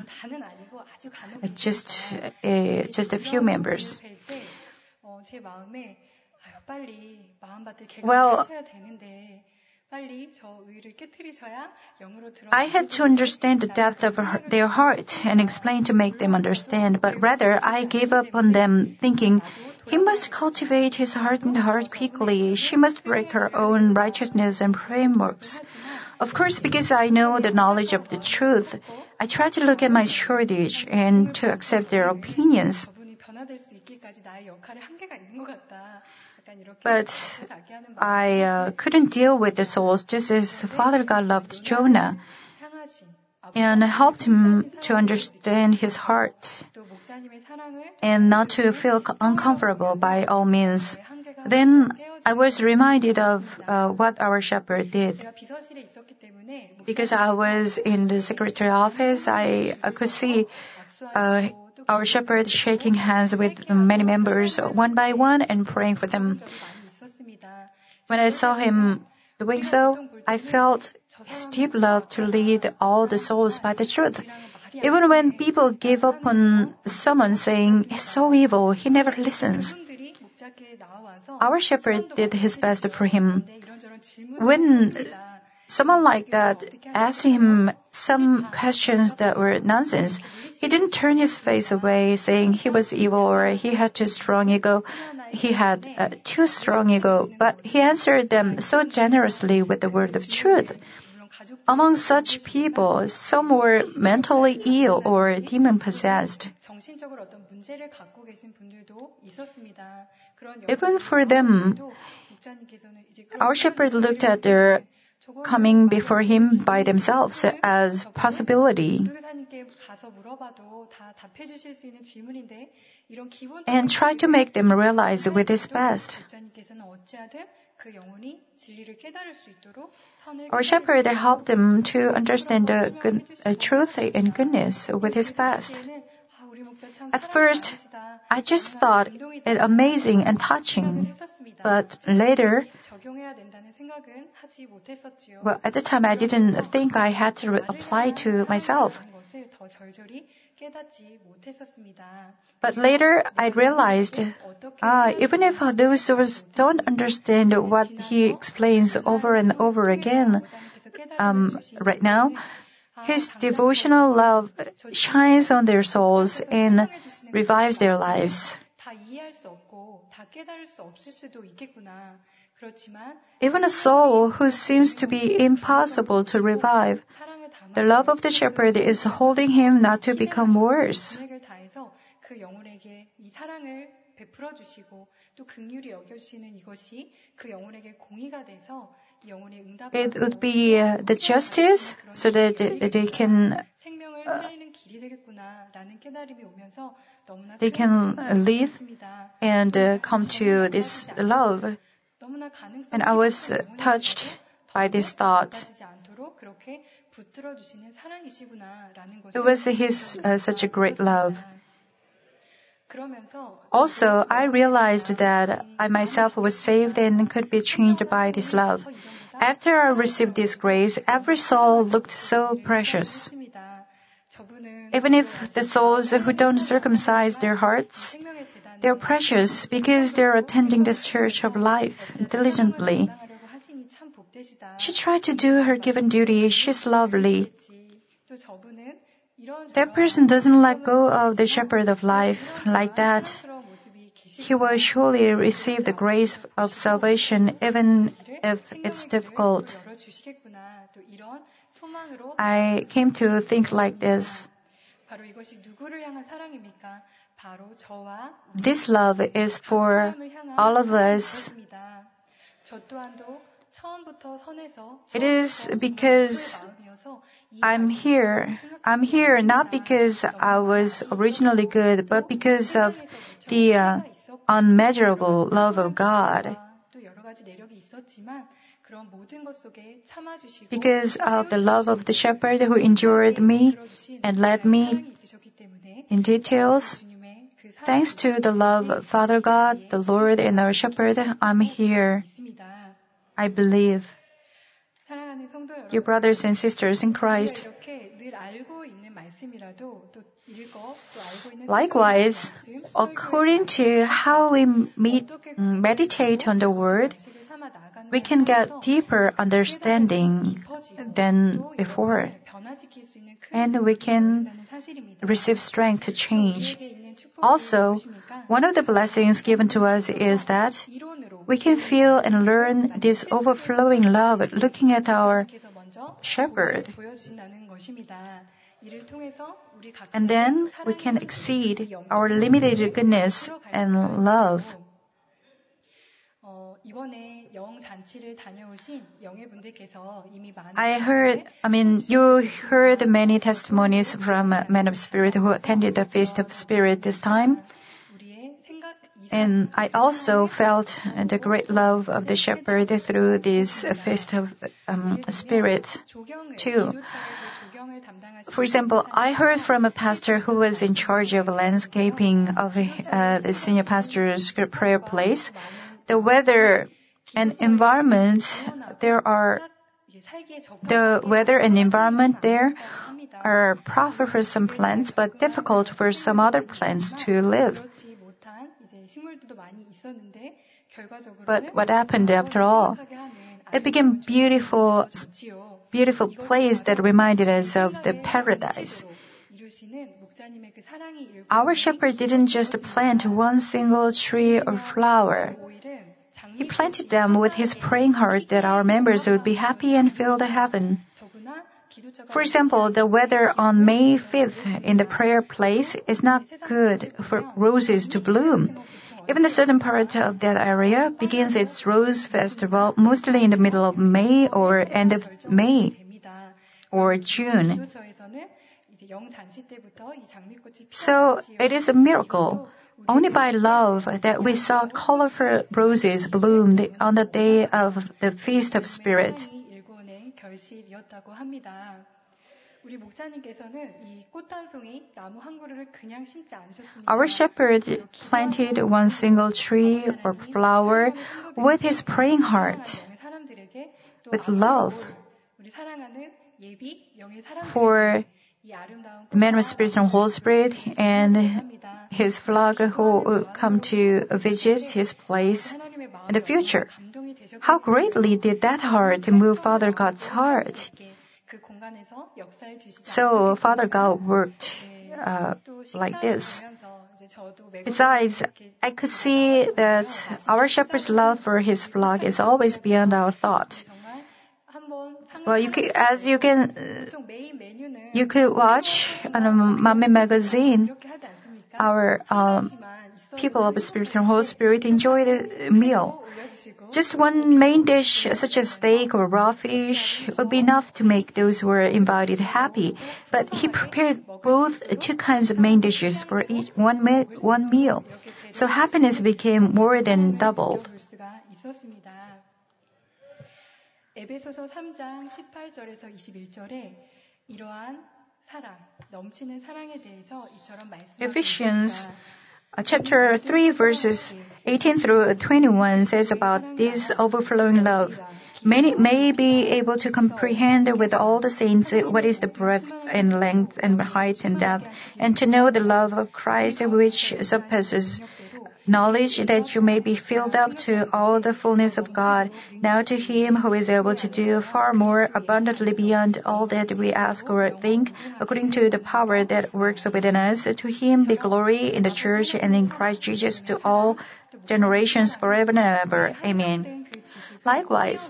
Just, uh, just a few members. Well, I had to understand the depth of her, their heart and explain to make them understand, but rather I gave up on them thinking, he must cultivate his hardened heart quickly. She must break her own righteousness and frameworks. Of course, because I know the knowledge of the truth, I try to look at my shortage and to accept their opinions. But I uh, couldn't deal with the souls just as Father God loved Jonah and helped him to understand his heart and not to feel uncomfortable by all means. Then I was reminded of uh, what our shepherd did. Because I was in the secretary office, I, I could see uh, our shepherd shaking hands with many members one by one and praying for them. When I saw him doing so, I felt his deep love to lead all the souls by the truth. Even when people gave up on someone saying, he's so evil, he never listens. Our shepherd did his best for him. When someone like that asked him some questions that were nonsense, he didn't turn his face away saying he was evil or he had too strong ego. He had uh, too strong ego, but he answered them so generously with the word of truth. Among such people, some were mentally ill or demon-possessed. Even for them, our shepherd looked at their coming before him by themselves as possibility and tried to make them realize with his best. Our shepherd helped them to understand the good, uh, truth and goodness with his best. At first, I just thought it amazing and touching, but later, well, at the time I didn't think I had to re- apply to myself. But later I realized, ah, even if those who don't understand what he explains over and over again, um, right now, his devotional love shines on their souls and revives their lives. Even a soul who seems to be impossible to revive, the love of the shepherd is holding him not to become worse. It would be uh, the justice so that they can uh, they can live and uh, come to this love. And I was uh, touched by this thought. It was his uh, such a great love. Also, I realized that I myself was saved and could be changed by this love. After I received this grace, every soul looked so precious. Even if the souls who don't circumcise their hearts, they're precious because they're attending this church of life diligently. She tried to do her given duty. She's lovely. That person doesn't let go of the shepherd of life like that. He will surely receive the grace of salvation even if it's difficult. I came to think like this. This love is for all of us. It is because I'm here. I'm here not because I was originally good, but because of the uh, unmeasurable love of God. Because of the love of the shepherd who endured me and led me in details. Thanks to the love of Father God, the Lord, and our shepherd, I'm here. I believe. Dear brothers and sisters in Christ, likewise, according to how we meet, meditate on the Word, we can get deeper understanding than before, and we can receive strength to change. Also, one of the blessings given to us is that we can feel and learn this overflowing love looking at our shepherd. And then we can exceed our limited goodness and love. I heard, I mean, you heard many testimonies from men of spirit who attended the Feast of Spirit this time. And I also felt the great love of the shepherd through this feast of um, spirit too. For example, I heard from a pastor who was in charge of landscaping of uh, the senior pastor's prayer place. The weather and environment, there are the weather and environment there are proper for some plants, but difficult for some other plants to live. But what happened after all? It became beautiful, beautiful place that reminded us of the paradise. Our shepherd didn't just plant one single tree or flower. He planted them with his praying heart that our members would be happy and fill the heaven. For example, the weather on May fifth in the prayer place is not good for roses to bloom. Even the southern part of that area begins its Rose Festival mostly in the middle of May or end of May or June. So it is a miracle. Only by love that we saw colorful roses bloom on the day of the Feast of Spirit. Our shepherd planted one single tree or flower with his praying heart, with love for the man of Spirit and Holy Spirit and his flock who will come to visit his place in the future. How greatly did that heart move Father God's heart? So Father God worked uh, like this. Besides, I could see that our shepherd's love for his flock is always beyond our thought. Well, you can, as you can, uh, you could watch on a Mame magazine, our um, people of Spirit and Holy Spirit enjoy the meal. Just one main dish, such as steak or raw fish, would be enough to make those who were invited happy. But he prepared both two kinds of main dishes for each one me- one meal. So happiness became more than doubled. 에베소서 삼 장 십팔 절에서 이십일 절에 이러한 사랑, 넘치는 사랑에 대해서 이처럼 말씀하고 Ephesians uh, chapter three verses eighteen through twenty-one says about this overflowing love. Many may be able to comprehend with all the saints what is the breadth and length and height and depth, and to know the love of Christ which surpasses knowledge, that you may be filled up to all the fullness of God. Now to Him who is able to do far more abundantly beyond all that we ask or think, according to the power that works within us, to Him be glory in the church and in Christ Jesus to all generations forever and ever. Amen. Likewise,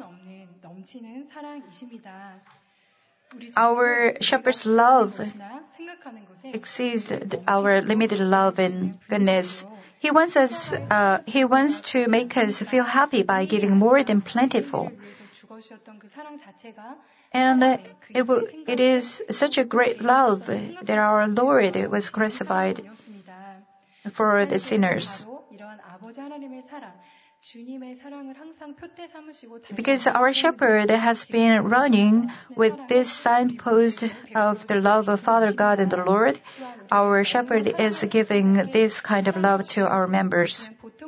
our shepherd's love exceeds our limited love and goodness. He wants us, uh, he wants to make us feel happy by giving more than plentiful. And uh, it, w- it is such a great love that our Lord was crucified for the sinners. Because our shepherd has been running with this signpost of the love of Father God and the Lord, our shepherd is giving this kind of love to our members.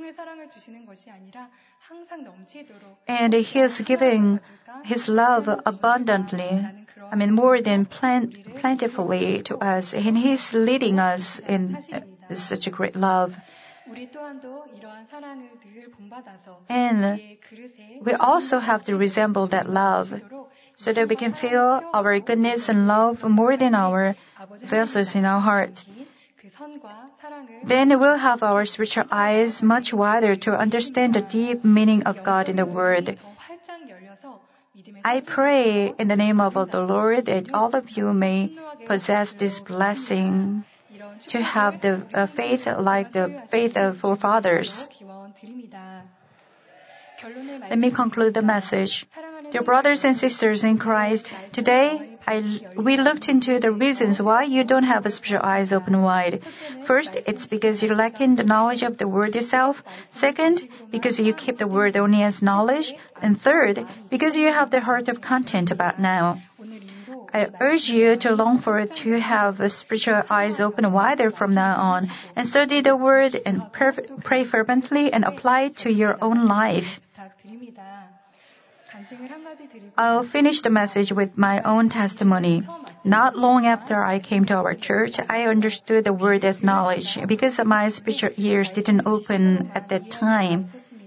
And he is giving his love abundantly, I mean more than plant- plentifully to us, and he is leading us in uh, such a great love. And we also have to resemble that love so that we can feel our goodness and love more than our vessels in our heart. Then we'll have our spiritual eyes much wider to understand the deep meaning of God in the Word. I pray in the name of the Lord that all of you may possess this blessing to have the uh, faith like the faith of forefathers. Let me conclude the message. Dear brothers and sisters in Christ, today I, we looked into the reasons why you don't have spiritual eyes open wide. First, it's because you're lacking the knowledge of the word itself. Second, because you keep the word only as knowledge. And third, because you have the heart of content about now. I urge you to long for it to have spiritual eyes open wider from now on, and study the word and perf- pray fervently and apply it to your own life. I'll finish the message with my own testimony. Not long after I came to our church, I understood the word as knowledge because my spiritual ears didn't open at that time.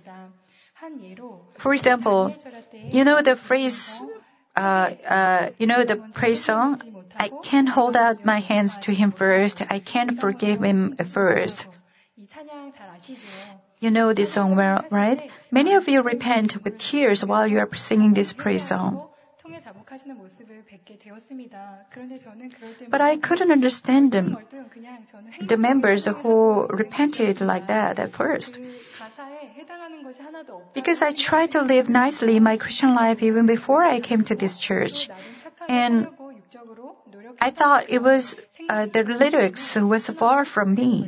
For example, you know the phrase, uh, uh, you know the praise song, I can't hold out my hands to him first, I can't forgive him first. You know this song well, right? Many of you repent with tears while you are singing this praise song. But I couldn't understand them, the members who repented like that at first. Because I tried to live nicely in my Christian life even before I came to this church. And I thought it was, uh, the lyrics was far from me.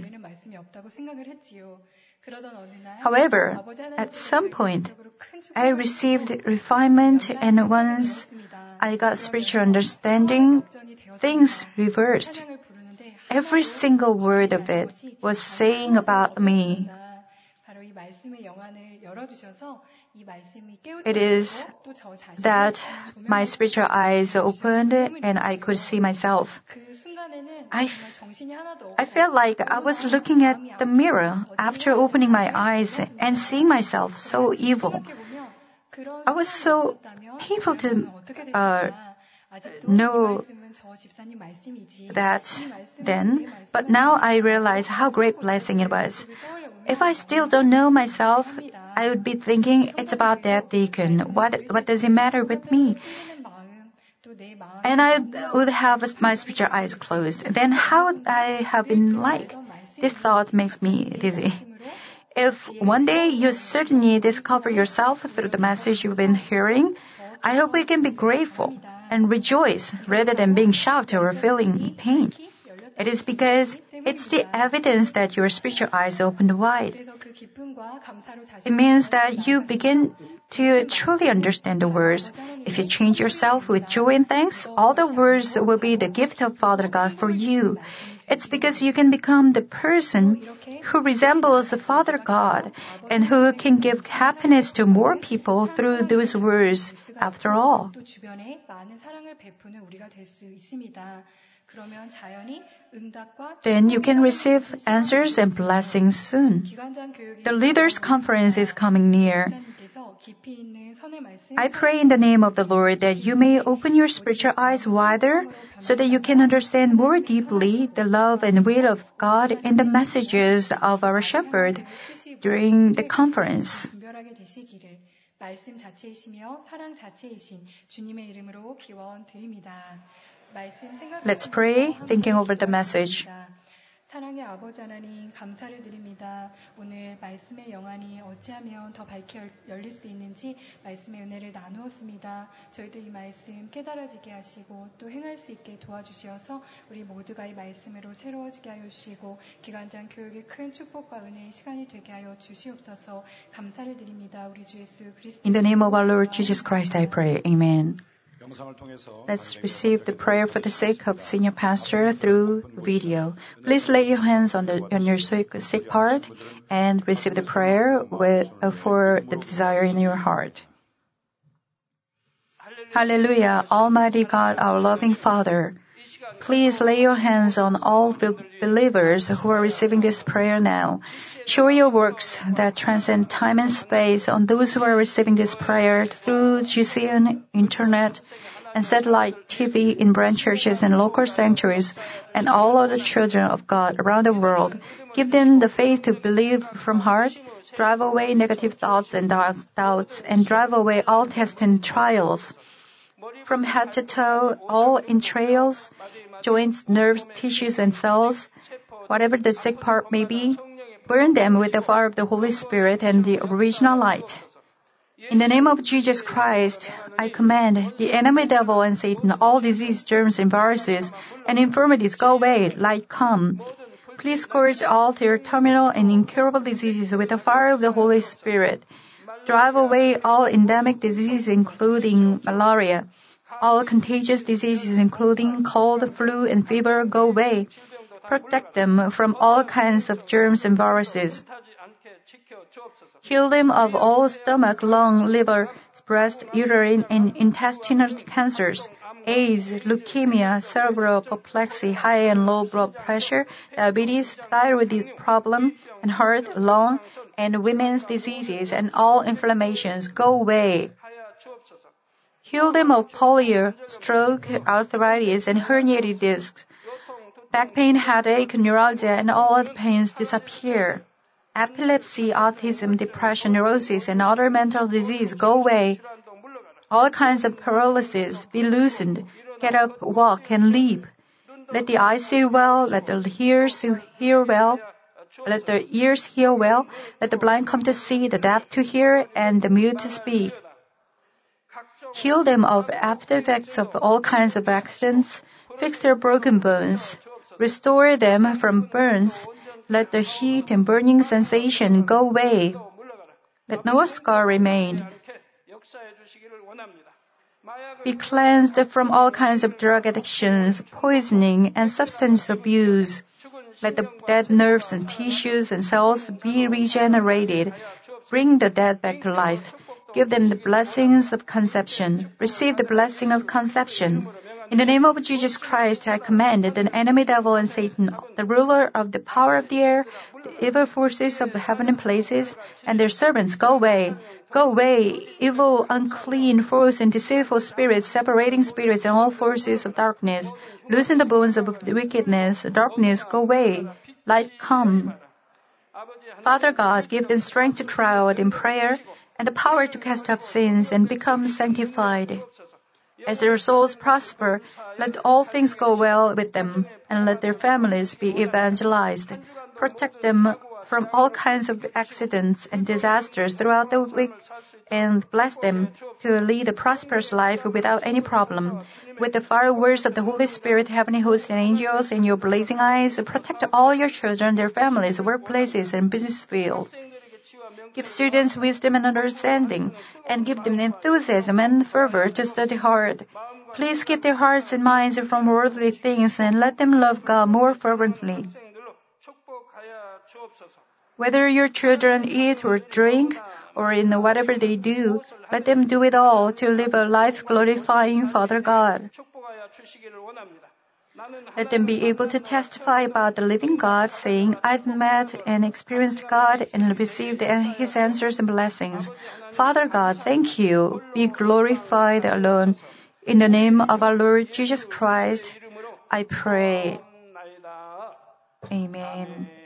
However, at some point, I received refinement, and once I got spiritual understanding, things reversed. Every single word of it was saying about me. It is that my spiritual eyes opened and I could see myself. I, I felt like I was looking at the mirror after opening my eyes and seeing myself so evil. I was so painful to uh, know that then, but now I realize how great blessing it was. If I still don't know myself, I would be thinking, it's about that deacon. What, what does it matter with me? And I would have my spiritual eyes closed. Then how would I have been like? This thought makes me dizzy. If one day you certainly discover yourself through the message you've been hearing, I hope you can be grateful and rejoice rather than being shocked or feeling pain. It is because it's the evidence that your spiritual eyes opened wide. It means that you begin to truly understand the words. If you change yourself with joy and thanks, all the words will be the gift of Father God for you. It's because you can become the person who resembles Father God and who can give happiness to more people through those words after all. Then you can receive answers and blessings soon. The leaders' conference is coming near. I pray in the name of the Lord that you may open your spiritual eyes wider so that you can understand more deeply the love and will of God and the messages of our shepherd during the conference. Let's pray, thinking over the message. 사랑의 아버지 하나님 감사를 드립니다. 오늘 말씀의 영안이 어찌하면 더 밝게 열릴 수 있는지 말씀의 은혜를 나누었습니다. 저희도 이 말씀 깨달아지게 하시고 또 행할 수 있게 도와주시어서 우리 모두가 이 말씀으로 새로워지게 하여 주시고 기관장 교육의 큰 축복과 은혜의 시간이 되게 하여 주시옵소서. 감사를 드립니다. 우리 주 예수 그리스도 In the name of our Lord Jesus Christ I pray. Amen. Let's receive the prayer for the sake of senior pastor through video. Please lay your hands on, the, on your sick, sick part and receive the prayer with, uh, for the desire in your heart. Hallelujah, Almighty God, our loving Father. Please lay your hands on all believers who are receiving this prayer now. Show your works that transcend time and space on those who are receiving this prayer through G C N, Internet, and satellite T V in branch churches and local sanctuaries, and all other children of God around the world. Give them the faith to believe from heart, drive away negative thoughts and doubts, and drive away all tests and trials. From head to toe, all entrails, joints, nerves, tissues, and cells, whatever the sick part may be, burn them with the fire of the Holy Spirit and the original light. In the name of Jesus Christ, I command the enemy devil and Satan, all disease, germs, and viruses, and infirmities go away, light come. Please scourge all their terminal and incurable diseases with the fire of the Holy Spirit. Drive away all endemic diseases, including malaria. All contagious diseases, including cold, flu, and fever, go away. Protect them from all kinds of germs and viruses. Heal them of all stomach, lung, liver, breast, uterine, and intestinal cancers, AIDS, leukemia, cerebral apoplexy, high and low blood pressure, diabetes, thyroid problem, and heart, lung, and women's diseases, and all inflammations go away. Heal them of polio, stroke, arthritis, and herniated discs. Back pain, headache, neuralgia, and all other pains disappear. Epilepsy, autism, depression, neurosis, and other mental disease go away. All kinds of paralysis be loosened. Get up, walk, and leap. Let the eyes see well. Let the ears hear well. Let the ears hear well. Let the blind come to see, the deaf to hear, and the mute to speak. Heal them of after effects of all kinds of accidents. Fix their broken bones. Restore them from burns. Let the heat and burning sensation go away. Let no scar remain. Be cleansed from all kinds of drug addictions, poisoning, and substance abuse. Let the dead nerves and tissues and cells be regenerated. Bring the dead back to life. Give them the blessings of conception. Receive the blessing of conception. In the name of Jesus Christ, I command the enemy devil and Satan, the ruler of the power of the air, the evil forces of the heavenly places, and their servants, go away. Go away, evil, unclean, false, and deceitful spirits, separating spirits and all forces of darkness. Loosen the bones of the wickedness, darkness, go away. Light come. Father God, give them strength to cry out in prayer, and the power to cast off sins and become sanctified. As their souls prosper, let all things go well with them, and let their families be evangelized. Protect them from all kinds of accidents and disasters throughout the week, and bless them to lead a prosperous life without any problem. With the fire words of the Holy Spirit, heavenly hosts, and angels in your blazing eyes, protect all your children, their families, workplaces, and business fields. Give students wisdom and understanding, and give them enthusiasm and fervor to study hard. Please keep their hearts and minds from worldly things, and let them love God more fervently. Whether your children eat or drink, or in whatever they do, let them do it all to live a life glorifying Father God. Let them be able to testify about the living God, saying, I've met and experienced God and received His answers and blessings. Father God, thank you. Be glorified alone. In the name of our Lord Jesus Christ, I pray. Amen.